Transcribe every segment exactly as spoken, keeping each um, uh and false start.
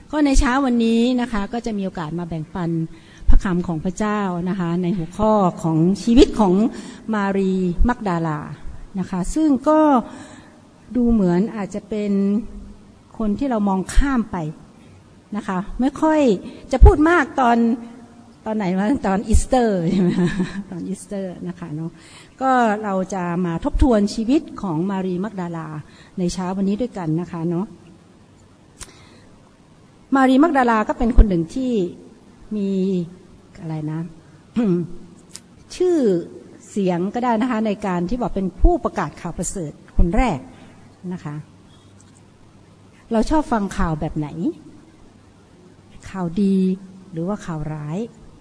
ก็ในเช้าวันนี้นะคะก็จะมีโอกาสมาแบ่งปันพระคำของพระเจ้านะคะในหัวข้อของชีวิตของมารีมักดาลานะคะซึ่งก็ดูเหมือนอาจจะเป็นคนที่เรามองข้ามไปนะคะไม่ค่อยจะพูดมากตอนตอนไหนวะตอนอีสเตอร์ใช่ไหมตอนอีสเตอร์นะคะเนาะก็เราจะมาทบทวนชีวิตของมารีมักดาลาในเช้าวันนี้ด้วยกันนะคะเนาะมารีมักดาลาก็เป็นคนหนึ่งที่มีอะไรนะ ชื่อเสียงก็ได้นะคะในการที่บอกเป็นผู้ประกาศข่าวประเสริฐคนแรกนะคะเราชอบฟังข่าวแบบไหนข่าวดีหรือว่าข่าวร้าย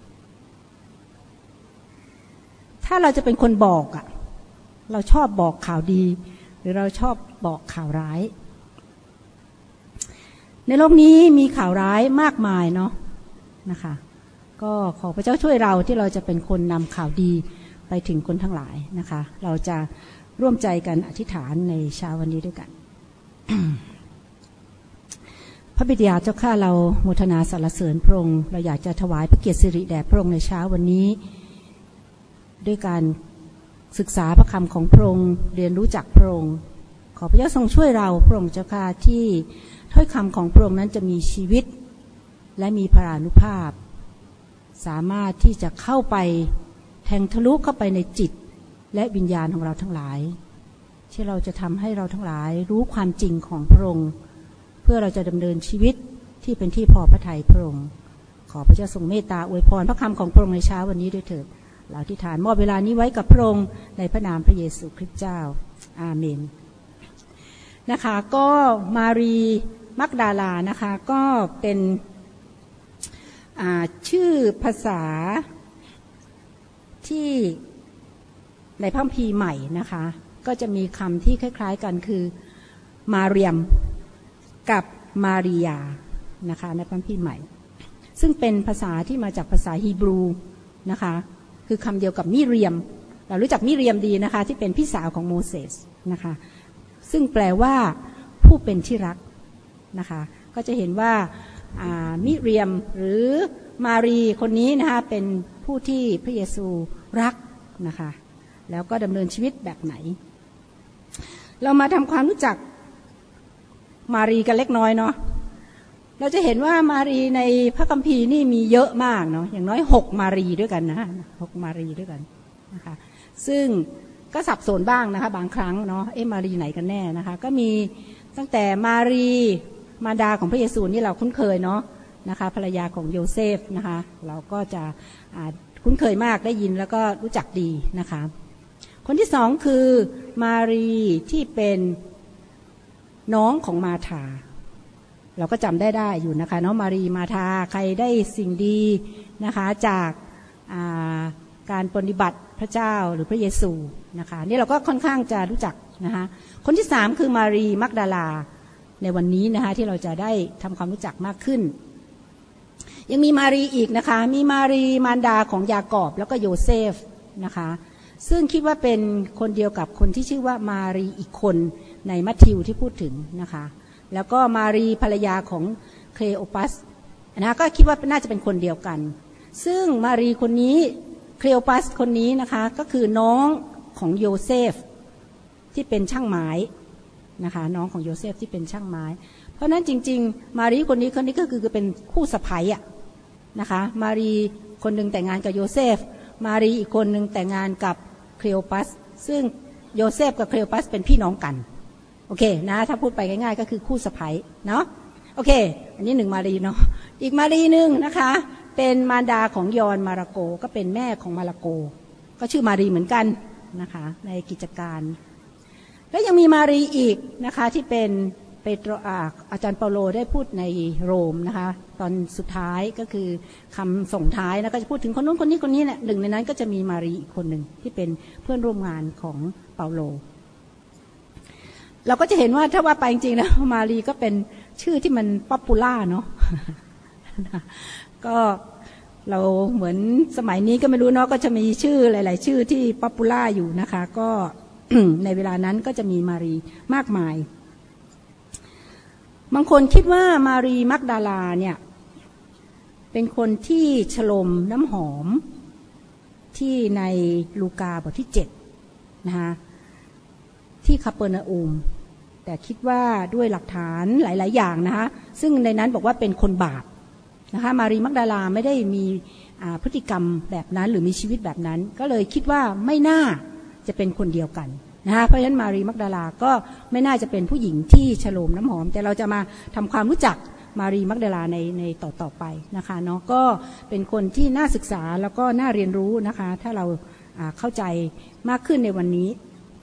ถ้าเราจะเป็นคนบอกอ่ะเราชอบบอกข่าวดีหรือเราชอบบอกข่าวร้ายในโลกนี้มีข่าวร้ายมากมายเนาะนะคะก็ขอพระเจ้าช่วยเราที่เราจะเป็นคนนำข่าวดีไปถึงคนทั้งหลายนะคะเราจะร่วมใจกันอธิษฐานในเช้าวันนี้ด้วยกัน พระบิดาเจ้าข้าเราโมทนาสรรเสริญพระองค์เราอยากจะถวายพระเกียรติสิริแด่พระองค์ในเช้าวันนี้ด้วยการศึกษาพระคำของพระองค์เรียนรู้จักพระองค์ขอพระเจ้าทรงช่วยเราพระองค์เจ้าข้าที่ถ้อยคำของพระองค์นั้นจะมีชีวิตและมีพลานุภาพสามารถที่จะเข้าไปแทงทะลุเข้าไปในจิตและวิญญาณของเราทั้งหลายที่เราจะทำให้เราทั้งหลายรู้ความจริงของพระองค์เพื่อเราจะดำเนินชีวิตที่เป็นที่พอพระทัยพระองค์ขอพระเจ้าทรงเมตตาอวยพรพระคำของพระองค์ในเช้าวันนี้ด้วยเถิดเราอธิษฐานมอบเวลานี้ไว้กับพระองค์ในพระนามพระเยซูคริสต์เจ้าอาเมนนะคะก็มารีมักดาลานะคะก็เป็นชื่อภาษาที่ในพระคัมภีร์ใหม่นะคะก็จะมีคำที่คล้ายๆกันคือมาเรียมกับมาริยานะคะในพระคัมภีร์ใหม่ซึ่งเป็นภาษาที่มาจากภาษาฮีบรูนะคะคือคำเดียวกับมิเรียมเรารู้จักมิเรียมดีนะคะที่เป็นพี่สาวของโมเสสนะคะซึ่งแปลว่าผู้เป็นที่รักนะคะก็จะเห็นว่ามิเรียมหรือมารีคนนี้นะคะเป็นผู้ที่พระเยซูรักนะคะแล้วก็ดำเนินชีวิตแบบไหนเรามาทำความรู้จักมารีกันเล็กน้อยเนาะเราจะเห็นว่ามารีในพระคัมภีร์นี่มีเยอะมากเนาะอย่างน้อยหกมารีด้วยกันนะหกมารีด้วยกันนะคะซึ่งก็สับสนบ้างนะคะบางครั้งเนาะเอ๊ะมารีไหนกันแน่นะคะก็มีตั้งแต่มารีมารดาของพระเยซูนี่เราคุ้นเคยเนาะนะคะภรรยาของโยเซฟนะคะเราก็จะคุ้นเคยมากได้ยินแล้วก็รู้จักดีนะคะคนที่สองคือมารีที่เป็นน้องของมาธาเราก็จำได้ได้อยู่นะคะเนาะมารีมาธาใครได้สิ่งดีนะคะจากาการปฏิบัติพระเจ้าหรือพระเยซูนะคะนี่เราก็ค่อนข้างจะรู้จักนะคะคนที่สามคือมารีมักดาลาในวันนี้นะคะที่เราจะได้ทำความรู้จักมากขึ้นยังมีมารีอีกนะคะมีมารีมารดาของยากอบแล้วก็โยเซฟนะคะซึ่งคิดว่าเป็นคนเดียวกับคนที่ชื่อว่ามารีอีกคนในมัทธิวที่พูดถึงนะคะแล้วก็มารีภรรยาของเคลโอปัสนะก็คิดว่าน่าจะเป็นคนเดียวกันซึ่งมารีคนนี้เคลโอปัสคนนี้นะคะก็คือน้องของโยเซฟที่เป็นช่างไม้นะคะน้องของโยเซฟที่เป็นช่างไม้เพราะนั้นจริงๆมารีคนนี้คนนี้ก็คือเป็นคู่สะใภ้อะนะคะมารีคนหนึ่งแต่งงานกับโยเซฟมารีอีกคนหนึ่งแต่งงานกับเคลโอปัสซึ่งโยเซฟกับเคลโอปัสเป็นพี่น้องกันโอเคนะถ้าพูดไปง่ายๆก็คือคู่สะใภ้เนาะโอเคอันนี้หนึ่งมารีเนาะอีกมารีหนึ่งนะคะเป็นมารดาของยอนมาระโกก็เป็นแม่ของมาระโกก็ชื่อมารีเหมือนกันนะคะในกิจการแล้วยังมีมารีอีกนะคะที่เป็นเปโตรอาจารย์เปาโลได้พูดในโรมนะคะตอนสุดท้ายก็คือคำส่งท้ายนะก็จะพูดถึงคนนู้นคนนี้คนนี้แหละหนึ่งในนั้นก็จะมีมารีอีกคนหนึ่งที่เป็นเพื่อนร่วมงานของเปาโลเราก็จะเห็นว่าถ้าว่าไปจริงๆแล้วมารีก็เป็นชื่อที่มันป๊อปปูล่าเนาะก็เราเหมือนสมัยนี้ก็ไม่รู้เนาะก็จะมีชื่อหลายๆชื่อที่ป๊อปปูล่าอยู่นะคะก็ ในเวลานั้นก็จะมีมารีมากมายบางคนคิดว่ามารีมักดาลาเนี่ยเป็นคนที่ฉลมน้ำหอมที่ในลูกาบทที่เจ็ดนะคะที่คาเปอร์นาอุมแต่คิดว่าด้วยหลักฐานหลายๆอย่างนะคะซึ่งในนั้นบอกว่าเป็นคนบาปนะคะมารีมักดาลาไม่ได้มีพฤติกรรมแบบนั้นหรือมีชีวิตแบบนั้นก็เลยคิดว่าไม่น่าจะเป็นคนเดียวกันนะคะเพราะฉะนั้นมารีมักดาลาก็ไม่น่าจะเป็นผู้หญิงที่ฉโลมน้ำหอมแต่เราจะมาทำความรู้จักมารีมักดาลาในในต่อต่อไปนะคะเนาะก็เป็นคนที่น่าศึกษาแล้วก็น่าเรียนรู้นะคะถ้าเราเข้าใจมากขึ้นในวันนี้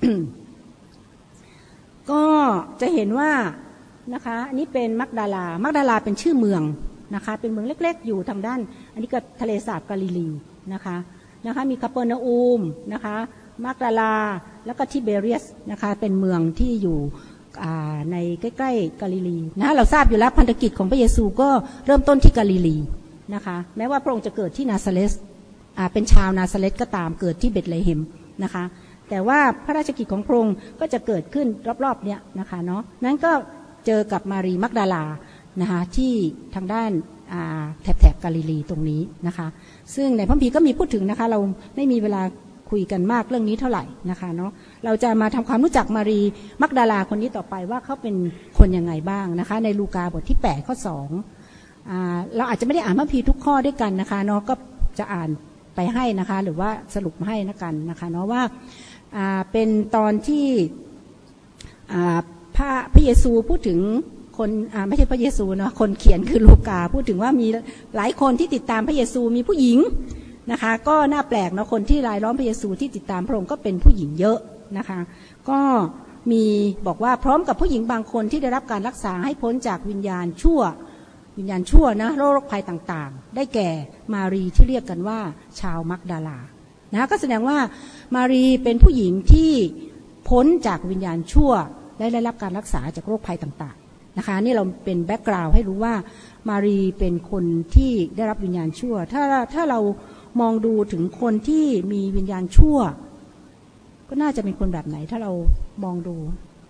ก็จะเห็นว่านะคะอันนี้เป็นมักดาลามักดาลาเป็นชื่อเมืองนะคะเป็นเมืองเล็กๆอยู่ทางด้านอันนี้ก็ทะเลสาบกาลิลีนะคะนะคะมีคาเปอร์นาอูมนะคะมักดาลาแล้วก็ทิเบเรียสนะคะเป็นเมืองที่อยู่ในใกล้ๆกาลิลีนะเราทราบอยู่แล้วพันธกิจของพระเยซูก็เริ่มต้นที่กาลิลีนะคะแม้ว่าพระองค์จะเกิดที่นาซาเรตเป็นชาวนาซาเรตก็ตามเกิดที่เบธเลเฮมนะคะแต่ว่าพระราชกิจของพระองค์ก็จะเกิดขึ้นรอบๆเนี้ยนะคะเนาะนั้นก็เจอกับมารีมักดาลานะคะที่ทางด้านแถบๆกาลิลีตรงนี้นะคะซึ่งในพระคัมภีร์ก็มีพูดถึงนะคะเราไม่มีเวลาคุยกันมากเรื่องนี้เท่าไหร่นะคะเนาะเราจะมาทำความรู้จักมารีมักดาลาคนนี้ต่อไปว่าเขาเป็นคนยังไงบ้างนะคะในลูกาบทที่แปดข้อสองอ่าเราอาจจะไม่ได้อ่านพระคัมภีร์ทุกข้อด้วยกันนะคะเนาะก็จะอ่านไปให้นะคะหรือว่าสรุปให้นะกันนะคะเนาะว่าอ่าเป็นตอนที่อ่าพระพระเยซูพูดถึงคนอ่าไม่ใช่พระเยซูเนาะคนเขียนคือลูกาพูดถึงว่ามีหลายคนที่ติดตามพระเยซูมีผู้หญิงนะคะก็น่าแปลกเนาะคนที่รายล้อมพระเยซูที่ติดตามพระองค์ก็เป็นผู้หญิงเยอะนะคะก็มีบอกว่าพร้อมกับผู้หญิงบางคนที่ได้รับการรักษาให้พ้นจากวิญญาณชั่ววิญญาณชั่วนะโรคภัยต่างๆได้แก่มารีที่เรียกกันว่าชาวมักดาลานะก็แสดงว่ามารีเป็นผู้หญิงที่พ้นจากวิญญาณชั่วและได้รับการรักษาจากโรคภัยต่างๆนะคะนี่เราเป็นแบ็กกราวด์ให้รู้ว่ามารีเป็นคนที่ได้รับวิญญาณชั่วถ้าถ้าเรามองดูถึงคนที่มีวิญญาณชั่วก็น่าจะเป็นคนแบบไหนถ้าเรามองดู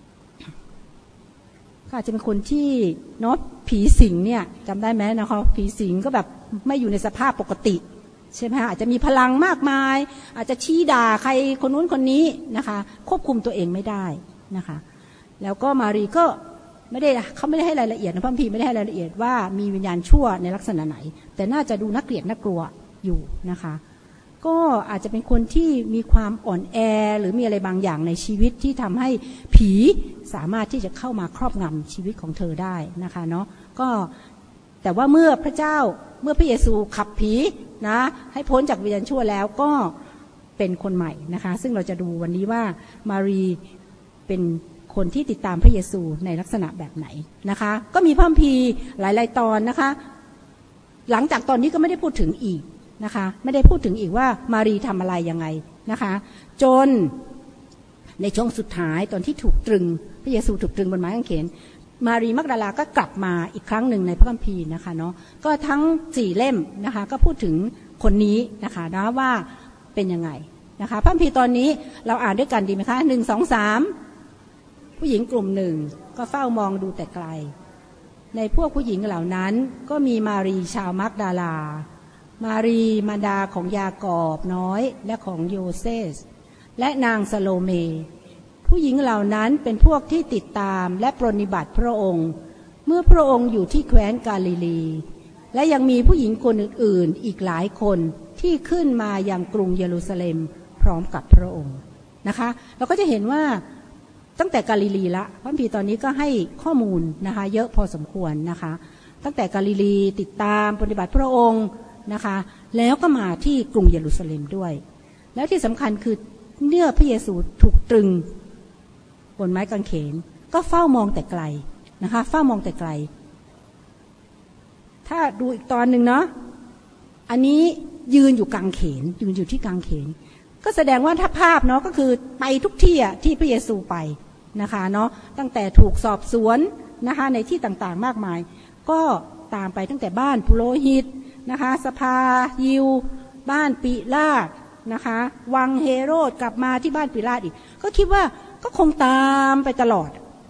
ก็อาจจะเป็นคนที่เนาะผีสิงเนี่ยจำได้ไหมนะคะผีสิงก็แบบไม่อยู่ในสภาพปกติใช่ไหมคะอาจจะมีพลังมากมายอาจจะชี้ด่าใครคนนู้นคนนี้นะคะควบคุมตัวเองไม่ได้นะคะแล้วก็มารีก็ไม่ได้เขาไม่ได้ให้รายละเอียดนะพระคัมภีร์ไม่ได้ให้รายละเอียดว่ามีวิญญาณชั่วในลักษณะไหนแต่น่าจะดูน่าเกลียดน่ากลัวอยู่นะคะก็อาจจะเป็นคนที่มีความอ่อนแอหรือมีอะไรบางอย่างในชีวิตที่ทำให้ผีสามารถที่จะเข้ามาครอบงำชีวิตของเธอได้นะคะเนาะก็แต่ว่าเมื่อพระเจ้าเมื่อพระเยซูขับผีนะให้พ้นจากวิญญาณชั่วแล้วก็เป็นคนใหม่นะคะซึ่งเราจะดูวันนี้ว่ามารีเป็นคนที่ติดตามพระเยซูในลักษณะแบบไหนนะคะก็มีพระคัมภีร์หลายๆตอนนะคะหลังจากตอนนี้ก็ไม่ได้พูดถึงอีกนะคะไม่ได้พูดถึงอีกว่ามารีทำอะไรยังไงนะคะจนในช่วงสุดท้ายตอนที่ถูกตรึงพระเยซูถูกตรึงบนไม้กางเขนมารีมักดาลาก็กลับมาอีกครั้งหนึ่งในพระคัมภีร์นะคะเนาะก็ทั้งสี่เล่มนะคะก็พูดถึงคนนี้นะคะนะว่าเป็นยังไงนะคะพระคัมภีร์ตอนนี้เราอ่านด้วยกันดีไหมคะหนึ่งสองสามผู้หญิงกลุ่มหนึ่งก็เฝ้ามองดูแต่ไกลในพวกผู้หญิงเหล่านั้นก็มีมารีชาวมักดาลามารีมารดาของยากอบน้อยและของโยเซสและนางสโลเมผู้หญิงเหล่านั้นเป็นพวกที่ติดตามและปรนนิบัติพระองค์เมื่อพระองค์อยู่ที่แคว้นกาลิลีและยังมีผู้หญิงคนอื่นๆอีกหลายคนที่ขึ้นมายังกรุงเยรูซาเล็มพร้อมกับพระองค์นะคะเราก็จะเห็นว่าตั้งแต่กาลิลีละพระคัมภีร์ตอนนี้ก็ให้ข้อมูลนะคะเยอะพอสมควรนะคะตั้งแต่กาลิลีติดตามปฏิบัติพระองค์นะคะแล้วก็มาที่กรุงเยรูซาเล็มด้วยแล้วที่สำคัญคือเมื่อพระเยซูถูกตรึงบนไม้กางเขนก็เฝ้ามองแต่ไกลนะคะเฝ้ามองแต่ไกลถ้าดูอีกตอนหนึ่งเนาะอันนี้ยืนอยู่กลางเขนยืนอยู่ที่กลางเขนก็แสดงว่าถ้าภาพเนาะก็คือไปทุกที่อ่ะที่พระเยซูไปนะคะเนาะตั้งแต่ถูกสอบสวนนะคะในที่ต่างๆมากมายก็ตามไปตั้งแต่บ้านปุโรหิตนะคะสภายิวบ้านปิลาตนะคะวังเฮโรดกลับมาที่บ้านปิลาตอีกก็คิดว่าก็คงตามไปตลอด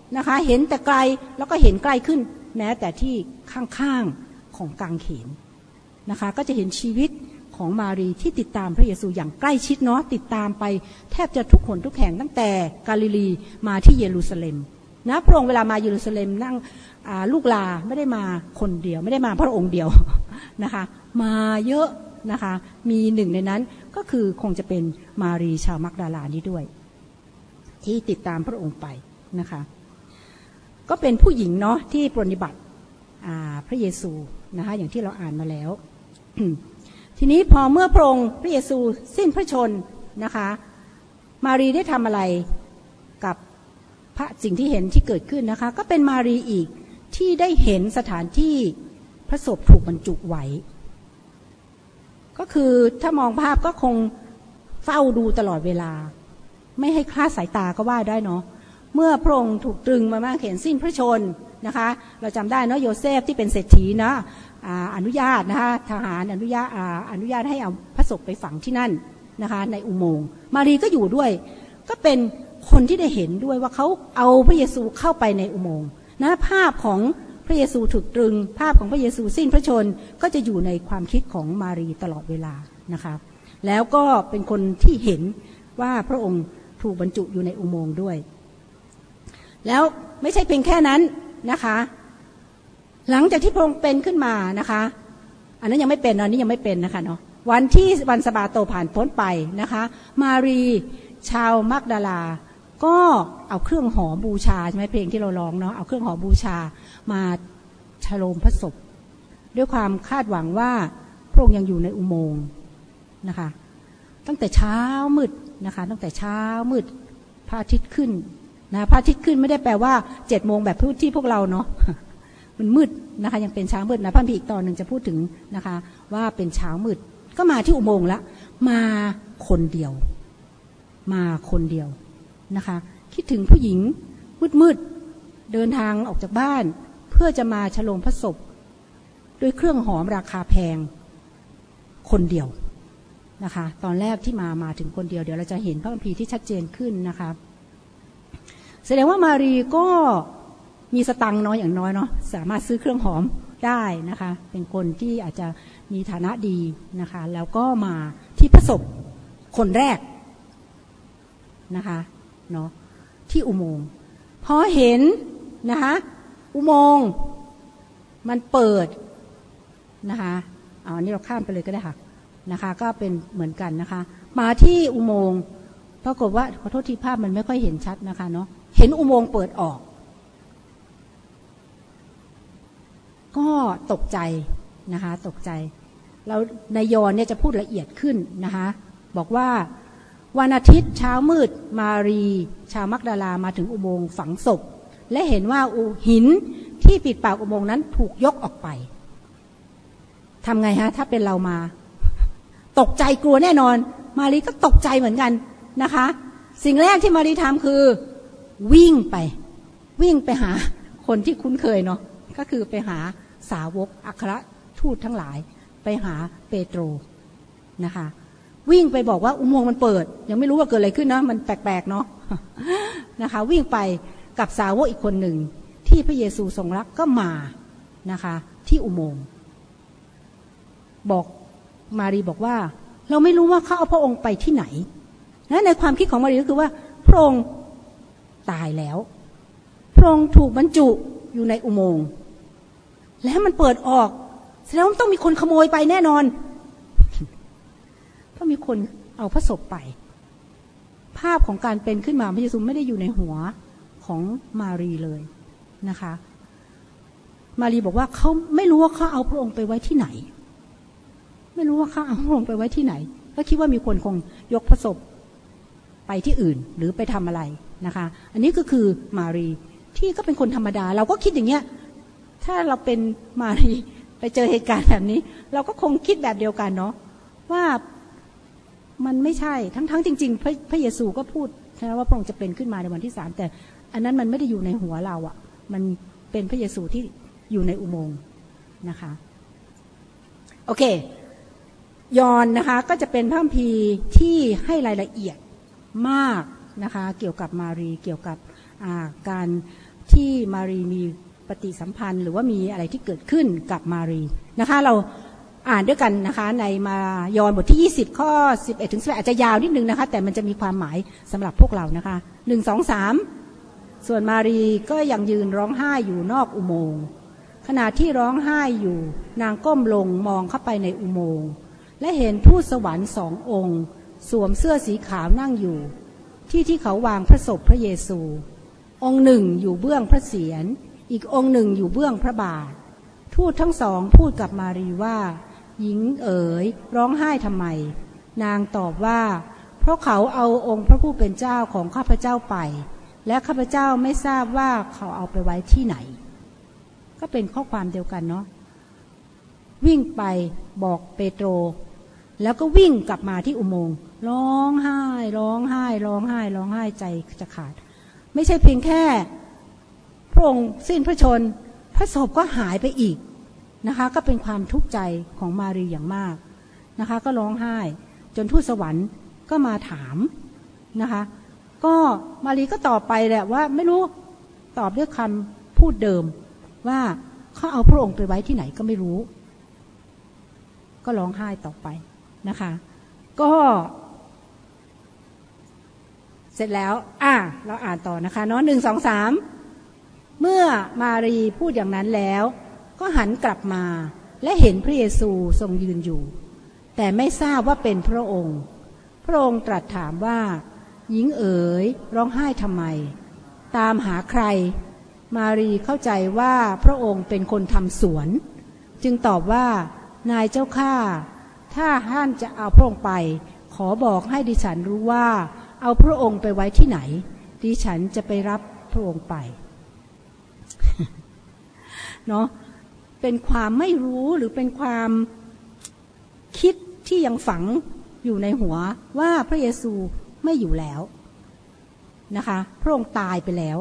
นะคะเห็นแต่ไกลแล้วก็เห็นใกล้ขึ้นแม้แต่ที่ข้างๆของกางเขนนะคะก็จะเห็นชีวิตของมารีที่ติดตามพระเยซูอย่างใกล้ชิดเนาะติดตามไปแทบจะทุกหนทุกแห่งตั้งแต่กาลิลีมาที่เยรูซาเล็มนะพระองค์เวลามาเยรูซาเล็มนั่งลูกลาไม่ได้มาคนเดียวไม่ได้มาพระองค์เดียวนะคะมาเยอะนะคะมีหนึ่งในนั้นก็คือคงจะเป็นมารีชาวมักดาลานี้ด้วยที่ติดตามพระองค์ไปนะคะก็เป็นผู้หญิงเนาะที่ปรนนิบัติพระเยซูนะคะอย่างที่เราอ่านมาแล้ว ทีนี้พอเมื่อพระองค์พระเยซูสิ้นพระชนนะคะมารีได้ทำอะไรกับพระสิ่งที่เห็นที่เกิดขึ้นนะคะก็เป็นมารีอีกที่ได้เห็นสถานที่พระศพถูกบรรจุไว้ก็คือถ้ามองภาพก็คงเฝ้าดูตลอดเวลาไม่ให้คลาดสายตาก็ว่าได้เนาะเมื่อพระองค์ถูกตรึงมาม้าเข็นสิ้นพระชนนะคะเราจำได้เนาะโยเซฟที่เป็นเศรษฐีนะอนุญาตนะคะทหารอนุญาตอนุญาตให้เอาพระศพไปฝังที่นั่นนะคะในอุโมงค์มารีก็อยู่ด้วยก็เป็นคนที่ได้เห็นด้วยว่าเขาเอาพระเยซูเข้าไปในอุโมงค์นะภาพของพระเยซูถูกตรึงภาพของพระเยซูสิ้นพระชนก็จะอยู่ในความคิดของมารีตลอดเวลานะคะแล้วก็เป็นคนที่เห็นว่าพระองค์ถูกบรรจุอยู่ในอุโมงค์ด้วยแล้วไม่ใช่เพียงแค่นั้นนะคะหลังจากที่พระองค์เป็นขึ้นมานะคะอันนั้นยังไม่เป็นอันนี้ยังไม่เป็นนะคะเนาะวันที่วันสะบาโตผ่านพ้นไปนะคะมารีชาวมักดาลาก็เอาเครื่องหอมบูชาใช่ไหมเพลงที่เราร้องเนาะเอาเครื่องหอมบูชามาฉโลมพระศพด้วยความคาดหวังว่าพระองค์ยังอยู่ในอุโมงค์นะคะตั้งแต่เช้ามืดนะคะตั้งแต่เช้ามืดพระอาทิตย์ขึ้นนะพระอาทิตย์ขึ้นไม่ได้แปลว่าเจ็ดโมงแบบที่พวกเราเนาะมันมืดนะคะยังเป็นเช้ามืดนะพระพีอีกตอนหนึ่งจะพูดถึงนะคะว่าเป็นเช้ามืดก็มาที่อุโมงค์แล้วมาคนเดียวมาคนเดียวนะคะคิดถึงผู้หญิงมืดๆเดินทางออกจากบ้านเพื่อจะมาฉโลมพระศพด้วยเครื่องหอมราคาแพงคนเดียวนะคะตอนแรกที่มามาถึงคนเดียวเดี๋ยวเราจะเห็นพระคัมภีร์ที่ชัดเจนขึ้นนะคะแสดงว่ามารีก็มีสตังค์น้อยอย่างน้อยเนาะสามารถซื้อเครื่องหอมได้นะคะเป็นคนที่อาจจะมีฐานะดีนะคะแล้วก็มาที่พระศพคนแรกนะคะเนาะที่อุโมงค์พอเห็นนะคะอุโมงค์มันเปิดนะคะเอาอันนี้เราข้ามไปเลยก็ได้ค่ะนะคะก็เป็นเหมือนกันนะคะมาที่อุโมงค์ปรากฏว่าขอโทษทีภาพมันไม่ค่อยเห็นชัดนะคะเนาะเห็นอุโมงค์เปิดออกก็ตกใจนะคะตกใจแล้วนายยอห์นเนี่ยจะพูดละเอียดขึ้นนะคะบอกว่าวันอาทิตย์เช้ามืดมารีชาวมักดาลามาถึงอุโมงค์ฝังศพและเห็นว่าหินที่ปิดปากอุโมงค์นั้นถูกยกออกไปทำไงฮะถ้าเป็นเรามาตกใจกลัวแน่นอนมารีก็ตกใจเหมือนกันนะคะสิ่งแรกที่มารีทำคือวิ่งไปวิ่งไปหาคนที่คุ้นเคยเนาะก็คือไปหาสาวกอัครทูตทั้งหลายไปหาเปโตรนะคะวิ่งไปบอกว่าอุโมงค์มันเปิดยังไม่รู้ว่าเกิดอะไรขึ้นนะมันแปลกๆเนาะนะคะวิ่งไปกับสาวกอีกคนหนึ่งที่พระเยซูทรงรักก็มานะคะที่อุโมงค์บอกมารีบอกว่าเราไม่รู้ว่าเขาเอาพระองค์ไปที่ไหนและในความคิดของมารีก็คือว่าพระองค์ตายแล้วพระองค์ถูกบรรจุอยู่ในอุโมงค์แล้วมันเปิดออกแสดงว่าต้องมีคนขโมยไปแน่นอนต้องมีคนเอาพระศพไปภาพของการเป็นขึ้นมาพระเยซูไม่ได้อยู่ในหัวของมารีเลยนะคะมารีบอกว่าเขาไม่รู้ว่าเขาเอาพระองค์ไปไว้ที่ไหนไม่รู้ว่าเขาเอาพระองค์ไปไว้ที่ไหนก็คิดว่ามีคนคงยกพระศพไปที่อื่นหรือไปทำอะไรนะคะอันนี้ก็คือมารีที่ก็เป็นคนธรรมดาเราก็คิดอย่างเงี้ยถ้าเราเป็นมารีไปเจอเหตุการณ์แบบนี้เราก็คงคิดแบบเดียวกันเนาะว่ามันไม่ใช่ทั้งๆจริงๆพระพระเยซูก็พูดนะว่าพระองค์จะเป็นขึ้นมาในวันที่สามแต่อันนั้นมันไม่ได้อยู่ในหัวเราอ่ะมันเป็นพระเยซูที่อยู่ในอุโมงค์นะคะโอเคยอห์นนะคะก็จะเป็นพระคัมภีร์ที่ให้รายละเอียดมากนะคะเกี่ยวกับมารีเกี่ยวกับการที่มารีมีปฏิสัมพันธ์หรือว่ามีอะไรที่เกิดขึ้นกับมารีนะคะเราอ่านด้วยกันนะคะในมายอห์นบทที่ยี่สิบข้อสิบเอ็ดถึงสิบแปดอาจจะยาวนิดนึงนะคะแต่มันจะมีความหมายสำหรับพวกเรานะคะหนึ่ง สอง สามส่วนมารีก็ยังยืนร้องไห้อยู่นอกอุโมงค์ขณะที่ร้องไห้อยู่นางก้มลงมองเข้าไปในอุโมงค์และเห็นทูตสวรรค์สององค์สวมเสื้อสีขาวนั่งอยู่ที่ที่เขาวางพระศพพระเยซูองค์หนึ่งอยู่เบื้องพระเศียรอีกองค์หนึ่งอยู่เบื้องพระบาททูตทั้งสองพูดกับมารีว่าหญิงเอ๋ยร้องไห้ทำไมนางตอบว่าเพราะเขาเอาองค์พระผู้เป็นเจ้าของข้าพเจ้าไปและข้าพเจ้าไม่ทราบว่าเขาเอาไปไว้ที่ไหนก็เป็นข้อความเดียวกันเนาะวิ่งไปบอกเปโตรแล้วก็วิ่งกลับมาที่อุโมงค์ร้องไห้ร้องไห้ร้องไห้ร้องไห้ใจจะขาดไม่ใช่เพียงแค่พระองค์สิ้นพระชนพระศพก็หายไปอีกนะคะก็เป็นความทุกข์ใจของมารีอย่างมากนะคะก็ร้องไห้จนทูตสวรรค์ก็มาถามนะคะก็มารีก็ตอบไปแหละว่าไม่รู้ตอบด้วยคำพูดเดิมว่าเขาเอาพระองค์ไปไว้ที่ไหนก็ไม่รู้ก็ร้องไห้ต่อไปนะคะก็เสร็จแล้วอ่ะเราอ่านต่อนะคะเนาะหนึ่งสองสามเมื่อมารีพูดอย่างนั้นแล้วก็หันกลับมาและเห็นพระเยซูทรงยืนอยู่แต่ไม่ทราบว่าเป็นพระองค์พระองค์ตรัสถามว่าหญิงเอ๋ยร้องไห้ทำไมตามหาใครมารีเข้าใจว่าพระองค์เป็นคนทำสวนจึงตอบว่านายเจ้าข้าถ้าท่านจะเอาพระองค์ไปขอบอกให้ดิฉันรู้ว่าเอาพระองค์ไปไว้ที่ไหนดิฉันจะไปรับพระองค์ไป เนาะเป็นความไม่รู้หรือเป็นความคิดที่ยังฝังอยู่ในหัวว่าพระเยซูไม่อยู่แล้วนะคะพระองค์ตายไปแล้ว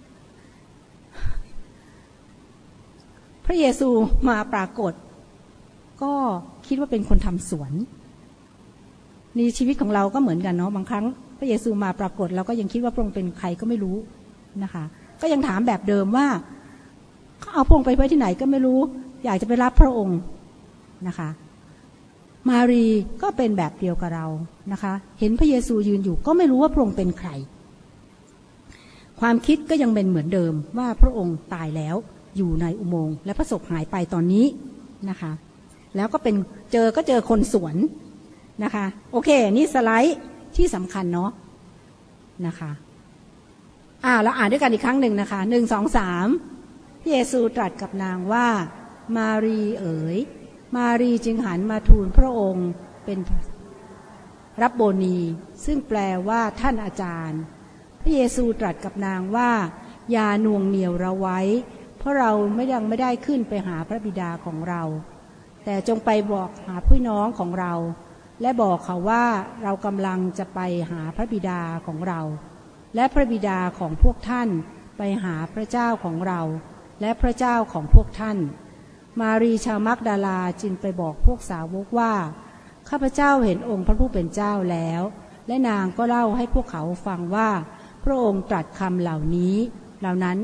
พระเยซูมาปรากฏก็คิดว่าเป็นคนทำสวนในชีวิตของเราก็เหมือนกันเนาะบางครั้งพระเยซูมาปรากฏเราก็ยังคิดว่าพระองค์เป็นใครก็ไม่รู้นะคะก็ยังถามแบบเดิมว่าเขาเอาพระองค์ไปไว้ที่ไหนก็ไม่รู้อยากจะไปรับพระองค์นะคะมารีก็เป็นแบบเดียวกับเรานะคะเห็นพระเยซูยืนอยู่ก็ไม่รู้ว่าพระองค์เป็นใครความคิดก็ยังเป็นเหมือนเดิมว่าพระองค์ตายแล้วอยู่ในอุโมงค์และพระศพหายไปตอนนี้นะคะแล้วก็เป็นเจอก็เจอคนสวนนะคะโอเคนี่สไลด์ที่สำคัญเนาะนะคะอ่าเราอ่านด้วยกันอีกครั้งหนึ่งนะคะหนึ่งสองสามพระเยซูตรัสกับนางว่ามารีเอ๋ยมารีจึงหันมาทูลพระองค์เป็นรับโบนีซึ่งแปลว่าท่านอาจารย์พระเยซูตรัสกับนางว่าอย่าหน่วงเหนี่ยวเราไว้เพราะเราไม่ยังไม่ได้ขึ้นไปหาพระบิดาของเราแต่จงไปบอกหาพี่น้องของเราและบอกเขาว่าเรากำลังจะไปหาพระบิดาของเราและพระบิดาของพวกท่านไปหาพระเจ้าของเราและพระเจ้าของพวกท่านมารีชาวมักดาลาจึงไปบอกพวกสาวกว่าข้าพเจ้าเห็นองค์พระผู้เป็นเจ้าแล้วและนางก็เล่าให้พวกเขาฟังว่าพระองค์ตรัสคำเหล่านี้เหล่านั้น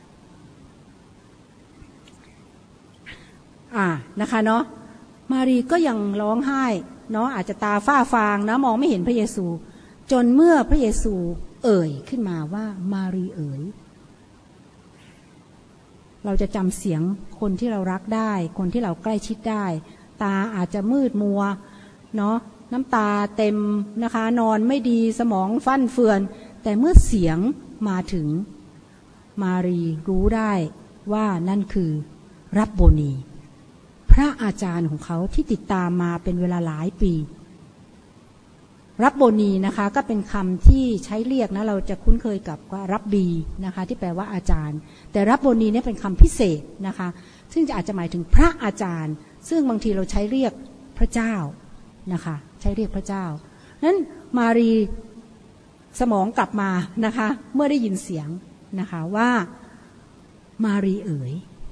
อ่านะคะเนาะมารีก็ยังร้องไห้เนาะอาจจะตาฝ้าฟางนะมองไม่เห็นพระเยซูจนเมื่อพระเยซูเอ่ยขึ้นมาว่ามารีเอ๋ยเราจะจำเสียงคนที่เรารักได้คนที่เราใกล้ชิดได้ตาอาจจะมืดมัวเนาะน้ำตาเต็มนะคะนอนไม่ดีสมองฟั่นเฟือนแต่เมื่อเสียงมาถึงมารีรู้ได้ว่านั่นคือรับโบนีพระอาจารย์ของเขาที่ติดตามมาเป็นเวลาหลายปีรับโบนีนะคะก็เป็นคำที่ใช้เรียกนะเราจะคุ้นเคยกับว่ารับบีนะคะที่แปลว่าอาจารย์แต่รับโบนีเนี่ยเป็นคำพิเศษนะคะซึ่งจะอาจจะหมายถึงพระอาจารย์ซึ่งบางทีเราใช้เรียกพระเจ้านะคะใช้เรียกพระเจ้านั้นมารีสมองกลับมานะคะเมื่อได้ยินเสียงนะคะว่ามารีเอ๋ย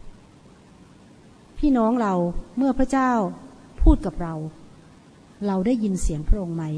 พี่น้องเราเมื่อพระเจ้าพูดกับเราเราได้ยินเสียงพระองค์ไหม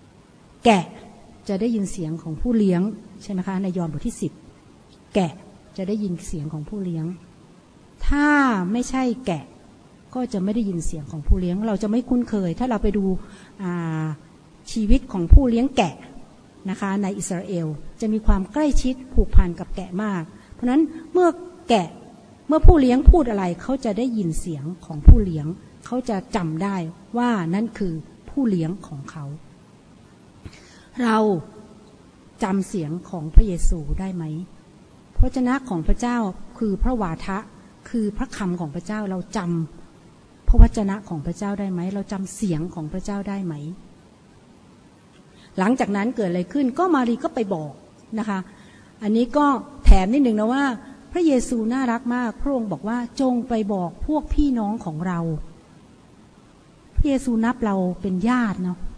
แกะจะได้ยินเสียงของผู้เลี้ยงใช่ไหมคะในยอห์นบทที่สิบแกะจะได้ยินเสียงของผู้เลี้ยงถ้าไม่ใช่แกะก็จะไม่ได้ยินเสียงของผู้เลี้ยงเราจะไม่คุ้นเคยถ้าเราไปดูชีวิตของผู้เลี้ยงแกะนะคะในอิสราเอลจะมีความใกล้ชิดผูกพันกับแกะมากเพราะฉะนั้นเมื่อแกะเมื่อผู้เลี้ยงพูดอะไรเขาจะได้ยินเสียงของผู้เลี้ยงเขาจะจำได้ว่านั่นคือผู้เลี้ยงของเขาเราจำเสียงของพระเยซูได้ไหมพระวจนะของพระเจ้าคือพระวาทะคือพระคำของพระเจ้าเราจำพระวจนะของพระเจ้าได้ไหมเราจำเสียงของพระเจ้าได้ไหมหลังจากนั้นเกิดอะไรขึ้นก็มารีก็ไปบอกนะคะอันนี้ก็แถมนิดนึงนะว่าพระเยซูน่ารักมากพระองค์บอกว่าจงไปบอกพวกพี่น้องของเราพระเยซูนับเราเป็นญาติเนาะ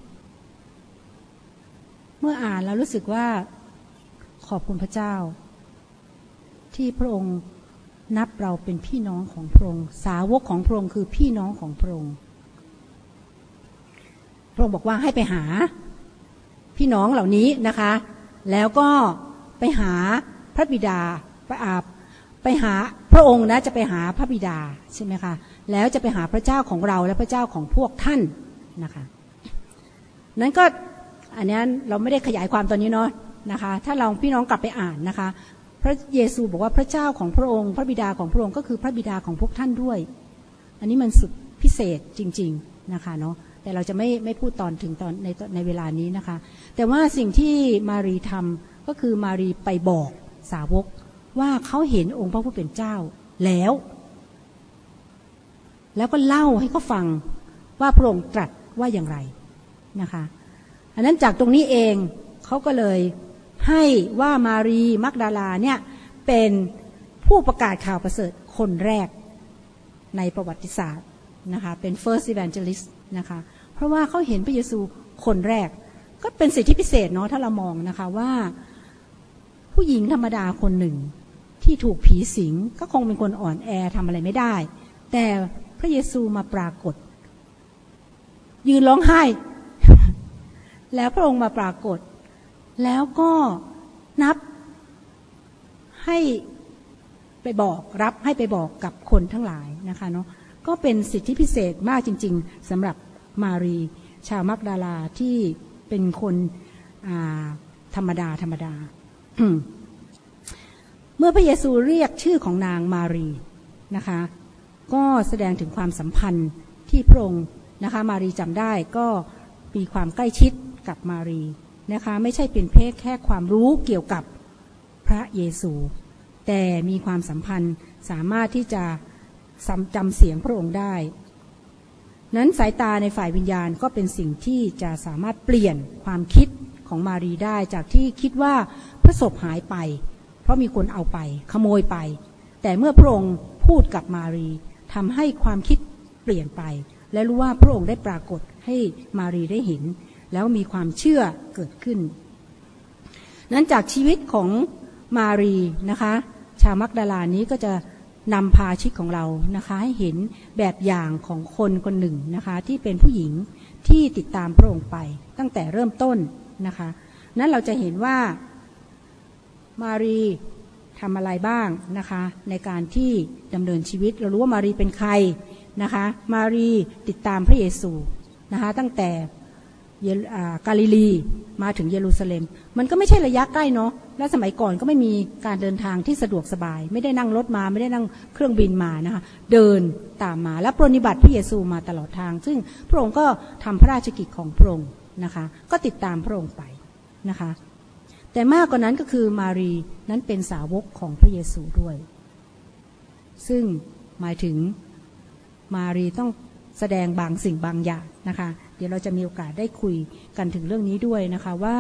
เมื่ออ่านแล้วรู้สึกว่าขอบคุณพระเจ้าที่พระองค์นับเราเป็นพี่น้องของพระองค์สาวกของพระองค์คือพี่น้องของพระองค์พระองค์บอกว่าให้ไปหาพี่น้องเหล่านี้นะคะแล้วก็ไปหาพระบิดาไปอาบไปหาพระองค์นะจะไปหาพระบิดาใช่ไหมคะแล้วจะไปหาพระเจ้าของเราและพระเจ้าของพวกท่านนะคะนั้นก็อันนี้เราไม่ได้ขยายความตอนนี้เนาะนะคะถ้าเราพี่น้องกลับไปอ่านนะคะพระเยซูบอกว่าพระเจ้าของพระองค์พระบิดาของพระองค์ก็คือพระบิดาของพวกท่านด้วยอันนี้มันสุดพิเศษจริงๆนะคะเนาะแต่เราจะไม่ไม่พูดตอนถึงตอนในในเวลานี้นะคะแต่ว่าสิ่งที่มารีทำก็คือมารีไปบอกสาวกว่าเขาเห็นองค์พระผู้เป็นเจ้าแล้วแล้วก็เล่าให้เขาฟังว่าพระองค์ตรัสว่าอย่างไรนะคะอันนั้นจากตรงนี้เองเขาก็เลยให้ว่ามารีมักดาลาเนี่ยเป็นผู้ประกาศข่าวประเสริฐคนแรกในประวัติศาสตร์นะคะเป็น first evangelist นะคะเพราะว่าเขาเห็นพระเยซูคนแรกก็เป็นสิทธิพิเศษเนาะถ้าเรามองนะคะว่าผู้หญิงธรรมดาคนหนึ่งที่ถูกผีสิงก็คงเป็นคนอ่อนแอทำอะไรไม่ได้แต่พระเยซูมาปรากฏยืนร้องไห้ แล้วพระองค์มาปรากฏแล้วก็นับให้ไปบอกรับให้ไปบอกกับคนทั้งหลายนะคะเนาะก็เป็นสิทธิพิเศษมากจริงๆสำหรับมารีชาวมักดาลาที่เป็นคนธรรมดาธรรมดา เมื่อพระเยซูเรียกชื่อของนางมารีนะคะก็แสดงถึงความสัมพันธ์ที่พระองค์นะคะมารีจำได้ก็มีความใกล้ชิดกับมารีนะคะไม่ใช่เป็นเพียงแค่ความรู้เกี่ยวกับพระเยซูแต่มีความสัมพันธ์สามารถที่จะจำเสียงพระองค์ได้นั้นสายตาในฝ่ายวิญญาณก็เป็นสิ่งที่จะสามารถเปลี่ยนความคิดของมารีได้จากที่คิดว่าพระศพหายไปเพราะมีคนเอาไปขโมยไปแต่เมื่อพระองค์พูดกับมารีทำให้ความคิดเปลี่ยนไปและรู้ว่าพระองค์ได้ปรากฏให้มารีได้เห็นแล้วมีความเชื่อเกิดขึ้นนั้นจากชีวิตของมารีนะคะชาวมักดาลานี้ก็จะนำพาชีวิตของเรานะคะให้เห็นแบบอย่างของคนคนหนึ่งนะคะที่เป็นผู้หญิงที่ติดตามพระองค์ไปตั้งแต่เริ่มต้นนะคะนั้นเราจะเห็นว่ามารีทำอะไรบ้างนะคะในการที่ดำเนินชีวิตเรารู้ว่ามารีเป็นใครนะคะมารีติดตามพระเยซูนะคะตั้งแต่กาลิลีมาถึงเยรูซาเล็มมันก็ไม่ใช่ระยะใกล้เนาะและสมัยก่อนก็ไม่มีการเดินทางที่สะดวกสบายไม่ได้นั่งรถมาไม่ได้นั่งเครื่องบินมานะคะเดินตามมาและปรนนิบัติพระเยซูมาตลอดทางซึ่งพระองค์ก็ทำพระราชกิจของพระองค์นะคะก็ติดตามพระองค์ไปนะคะแต่มากกว่านั้นก็คือมารีนั้นเป็นสาวกของพระเยซูด้วยซึ่งหมายถึงมารีต้องแสดงบางสิ่งบางอย่างนะคะเดี๋ยวเราจะมีโอกาสได้คุยกันถึงเรื่องนี้ด้วยนะคะว่า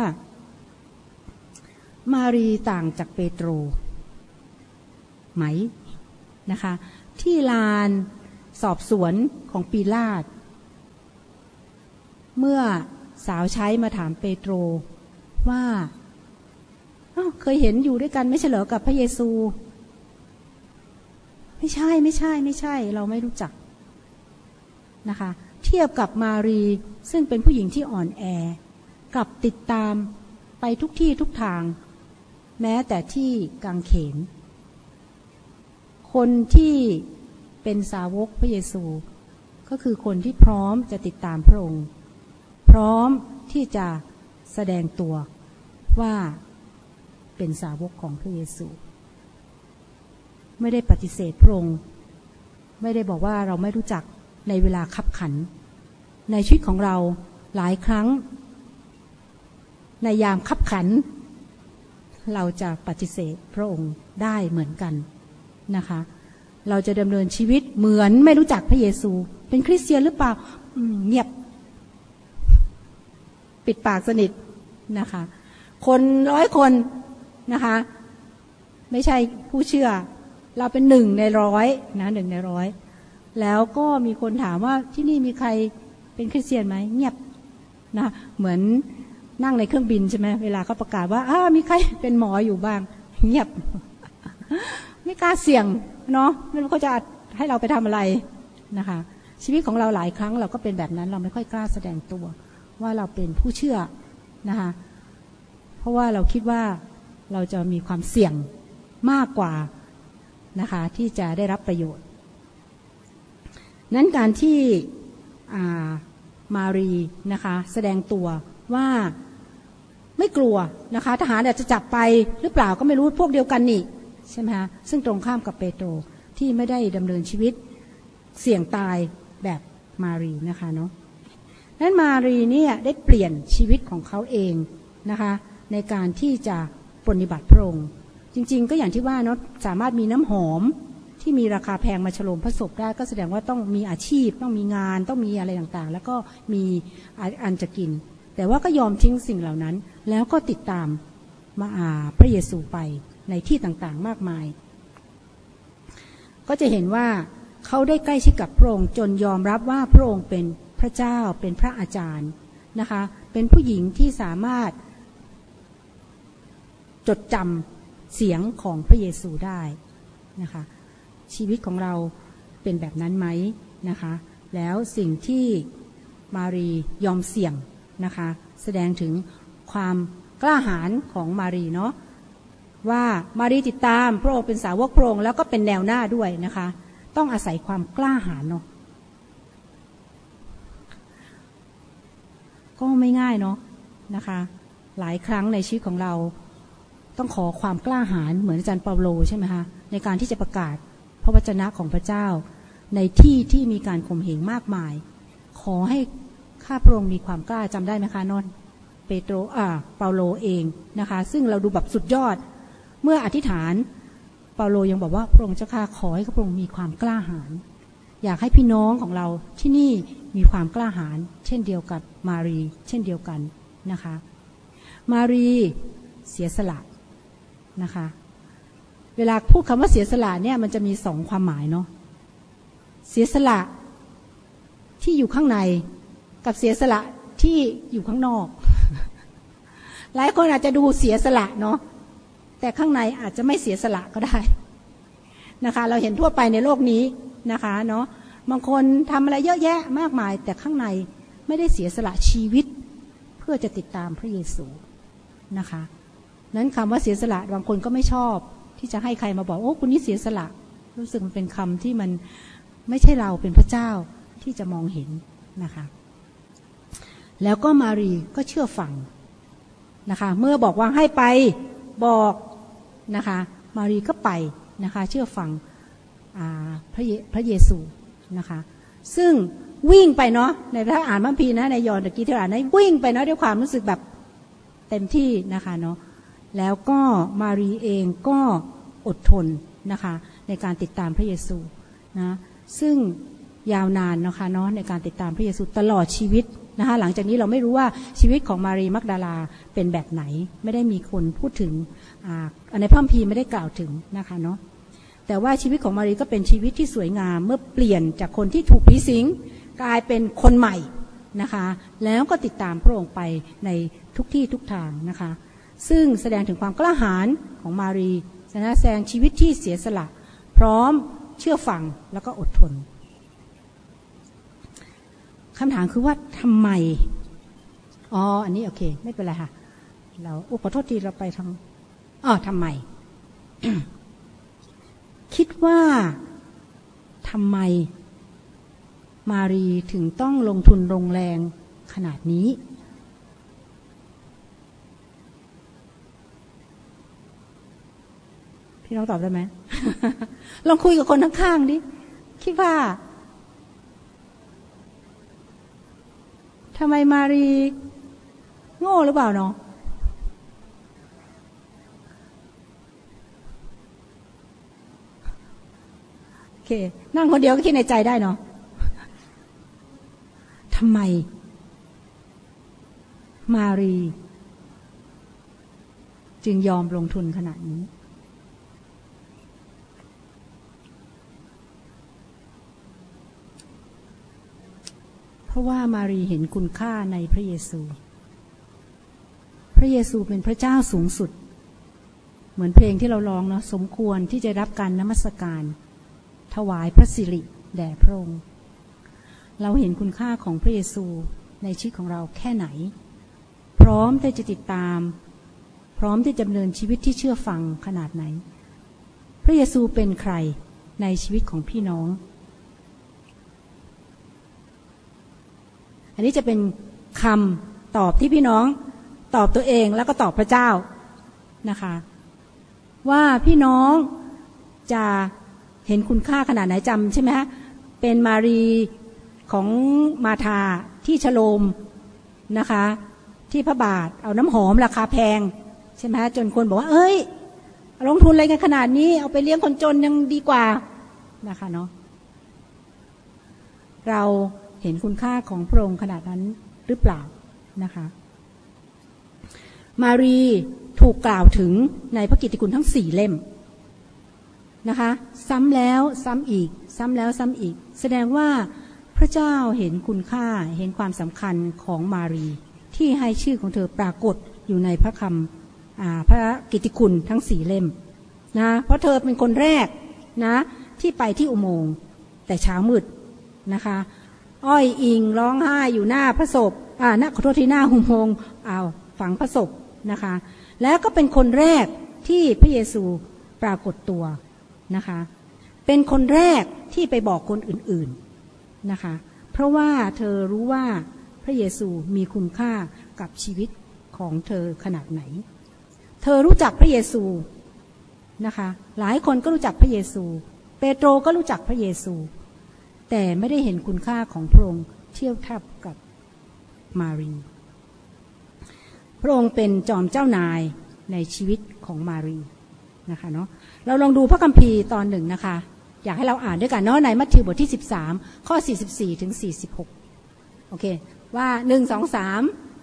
มารีต่างจากเปโตรไหมนะคะที่ลานสอบสวนของปีลาตุเมื่อสาวใช้มาถามเปโตรว่าเคยเห็นอยู่ด้วยกันไม่ใช่เหรอกับพระเยซูไม่ใช่ไม่ใช่ไม่ใช่เราไม่รู้จักนะคะเทียบกับมารีซึ่งเป็นผู้หญิงที่อ่อนแอกลับติดตามไปทุกที่ทุกทางแม้แต่ที่กางเขนคนที่เป็นสาวกพระเยซูก็คือคนที่พร้อมจะติดตามพระองค์พร้อมที่จะแสดงตัวว่าเป็นสาวกของพระเยซูไม่ได้ปฏิเสธพระองค์ไม่ได้บอกว่าเราไม่รู้จักในเวลาคับขันในชีวิตของเราหลายครั้งในยามคับขันเราจะปฏิเสธพระองค์ได้เหมือนกันนะคะเราจะดำเนินชีวิตเหมือนไม่รู้จักพระเยซูเป็นคริสเตียนหรือเปล่าเงียบปิดปากสนิทนะคะคนร้อยคนนะคะไม่ใช่ผู้เชื่อเราเป็นหนึ่งในร้อยนะหนึ่งในร้อยแล้วก็มีคนถามว่าที่นี่มีใครเป็นคริสเตียนไหมเงียบนะเหมือนนั่งในเครื่องบินใช่ไหมเวลาเขาประกาศว่าอ้ามีใครเป็นหมออยู่บ้างเงียบไม่กล้าเสี่ยงเนาะไม่รู้เขาจะให้เราไปทำอะไรนะคะชีวิตของเราหลายครั้งเราก็เป็นแบบนั้นเราไม่ค่อยกล้าแสดงตัวว่าเราเป็นผู้เชื่อนะคะเพราะว่าเราคิดว่าเราจะมีความเสี่ยงมากกว่านะคะที่จะได้รับประโยชน์นั้นการที่มารีนะคะแสดงตัวว่าไม่กลัวนะคะทหารอาจจะจับไปหรือเปล่าก็ไม่รู้พวกเดียวกันนี่ใช่ไหมคะซึ่งตรงข้ามกับเปโตรที่ไม่ได้ดำเนินชีวิตเสี่ยงตายแบบมารีนะคะเนาะนั้นมารีเนี่ยได้เปลี่ยนชีวิตของเขาเองนะคะในการที่จะปฏิบัติพระองค์จริงๆก็อย่างที่ว่าเนาะสามารถมีน้ำหอมที่มีราคาแพงมาฉลองพระศพได้ก็แสดงว่าต้องมีอาชีพต้องมีงานต้องมีอะไรต่างๆแล้วก็มีอันจะกินแต่ว่าก็ยอมทิ้งสิ่งเหล่านั้นแล้วก็ติดตามมาพระเยซูไปในที่ต่างๆมากมายก็จะเห็นว่าเขาได้ใกล้ชิดกับพระองค์จนยอมรับว่าพระองค์เป็นพระเจ้าเป็นพระอาจารย์นะคะเป็นผู้หญิงที่สามารถจดจำเสียงของพระเยซูได้นะคะชีวิตของเราเป็นแบบนั้นไหมนะคะแล้วสิ่งที่มารียอมเสี่ยงนะคะแสดงถึงความกล้าหาญของมารีเนาะว่ามารีติดตามพระองค์เป็นสาวกพระองค์แล้วก็เป็นแนวหน้าด้วยนะคะต้องอาศัยความกล้าหาญเนาะก็ไม่ง่ายเนาะนะคะหลายครั้งในชีวิตของเราต้องขอความกล้าหาญเหมือนอาจารย์เปาโลใช่ไหมคะในการที่จะประกาศพระวจนะของพระเจ้าในที่ที่มีการข่มเหงมากมายขอให้ข้าพระองค์มีความกล้าจำได้ไหมคะนนเปโตรอ่าเปาโลเองนะคะซึ่งเราดูแบบสุดยอดเมื่ออธิษฐานเปาโลยังบอกว่าพระองค์เจ้าข้าขอให้ข้าพระองค์มีความกล้าหาญอยากให้พี่น้องของเราที่นี่มีความกล้าหาญเช่นเดียวกับมารีเช่นเดียวกันนะคะมารีเสียสละนะคะเวลาพูดคำว่าเสียสละเนี่ยมันจะมีสองความหมายเนาะเสียสละที่อยู่ข้างในกับเสียสละที่อยู่ข้างนอกหลายคนอาจจะดูเสียสละเนาะแต่ข้างในอาจจะไม่เสียสละก็ได้นะคะเราเห็นทั่วไปในโลกนี้นะคะเนาะบางคนทำอะไรเยอะแยะมากมายแต่ข้างในไม่ได้เสียสละชีวิตเพื่อจะติดตามพระเยซูนะคะนั้นคำว่าเสียสละบางคนก็ไม่ชอบที่จะให้ใครมาบอกโอ้คุณนี่เสียสละรู้สึกมันเป็นคำที่มันไม่ใช่เราเป็นพระเจ้าที่จะมองเห็นนะคะแล้วก็มารีก็เชื่อฟังนะคะเมื่อบอกว่าให้ไปบอกนะคะมารีก็ไปนะคะเชื่อฟังพระเยพระเยซูนะคะซึ่งวิ่งไปเนาะในถ้าอ่านพระคัมภีร์นะในยอห์นตะกี้ที่อ่านนะวิ่งไปเนาะด้วยความรู้สึกแบบเต็มที่นะคะเนาะแล้วก็มารีเองก็อดทนนะคะในการติดตามพระเยซูนะซึ่งยาวนานนะคะเนาะในการติดตามพระเยซูตลอดชีวิตนะคะหลังจากนี้เราไม่รู้ว่าชีวิตของมารีมักดาลาเป็นแบบไหนไม่ได้มีคนพูดถึงในพระคัมภีร์ไม่ได้กล่าวถึงนะคะเนาะแต่ว่าชีวิตของมารีก็เป็นชีวิตที่สวยงามเมื่อเปลี่ยนจากคนที่ถูกผีสิงกลายเป็นคนใหม่นะคะแล้วก็ติดตามพระองค์ไปในทุกที่ทุกทางนะคะซึ่งแสดงถึงความกล้าหาญของมารีแสดงชีวิตที่เสียสละพร้อมเชื่อฟังแล้วก็อดทนคำถามคือว่าทำไมอ๋ออันนี้โอเคไม่เป็นไรค่ะเราอุปโทษทีเราไปทางอ๋อทำไม เคคิดว่าทำไมมารีถึงต้องลงทุนลงแรงขนาดนี้พี่น้องตอบได้ไหม ลองคุยกับคนข้างๆดิคิดว่าทำไมมารีโง่หรือเปล่าเนาะโอเคนั่งคนเดียวก็คิดในใจได้เนาะทำไมมารีจึงยอมลงทุนขนาดนี้เพราะว่ามารีเห็นคุณค่าในพระเยซูพระเยซูเป็นพระเจ้าสูงสุดเหมือนเพลงที่เราร้องเนาะสมควรที่จะรับการนมัสการถวายพระสิริแด่พระองค์เราเห็นคุณค่าของพระเยซูในชีวิตของเราแค่ไหนพร้อมที่จะติดตามพร้อมที่จะดำเนินชีวิตที่เชื่อฟังขนาดไหนพระเยซูเป็นใครในชีวิตของพี่น้องอันนี้จะเป็นคำตอบที่พี่น้องตอบตัวเองแล้วก็ตอบพระเจ้านะคะว่าพี่น้องจะเห็นคุณค่าขนาดไหนจำใช่ไหมฮะเป็นมารีของมาธาที่ฉโลมนะคะที่พระบาทเอาน้ำหอมราคาแพงใช่ไหมฮะจนคนบอกว่าเอ้ยลงทุนอะไรกันขนาดนี้เอาไปเลี้ยงคนจนยังดีกว่านะคะเนาะเราเห็นคุณค่าของพระองค์ขนาดนั้นหรือเปล่านะคะมารีถูกกล่าวถึงในพระกิตติคุณทั้งสี่เล่มนะคะซ้ำแล้วซ้ำอีกซ้ำแล้วซ้ำอีกแสดงว่าพระเจ้าเห็นคุณค่าเห็นความสำคัญของมารีที่ให้ชื่อของเธอปรากฏอยู่ในพระคำพระกิตติคุณทั้งสี่เล่มนะเพราะเธอเป็นคนแรกนะที่ไปที่อุโมงค์แต่เช้ามืดนะคะอ้อยอิงร้องไห้อยู่หน้าพระศพอ่าหน้าขอโทษที่หน้าอุโมงค์อ้าวฝังพระศพนะคะแล้วก็เป็นคนแรกที่พระเยซูปรากฏตัวนะคะเป็นคนแรกที่ไปบอกคนอื่นๆนะคะเพราะว่าเธอรู้ว่าพระเยซูมีคุณค่ากับชีวิตของเธอขนาดไหนเธอรู้จักพระเยซูนะคะหลายคนก็รู้จักพระเยซูเปโตรก็รู้จักพระเยซูแต่ไม่ได้เห็นคุณค่าของพระองค์เทียบเท่ากับมารีพระองค์เป็นจอมเจ้านายในชีวิตของมารีนะคะเนาะเราลองดูพระคัมภีร์ตอนหนึ่งนะคะอยากให้เราอ่านด้วยกันเนาะในมัทธิวบทที่สิบสามข้อสี่สิบสี่ถึงสี่สิบหกโอเคว่าหนึ่ง สอง สาม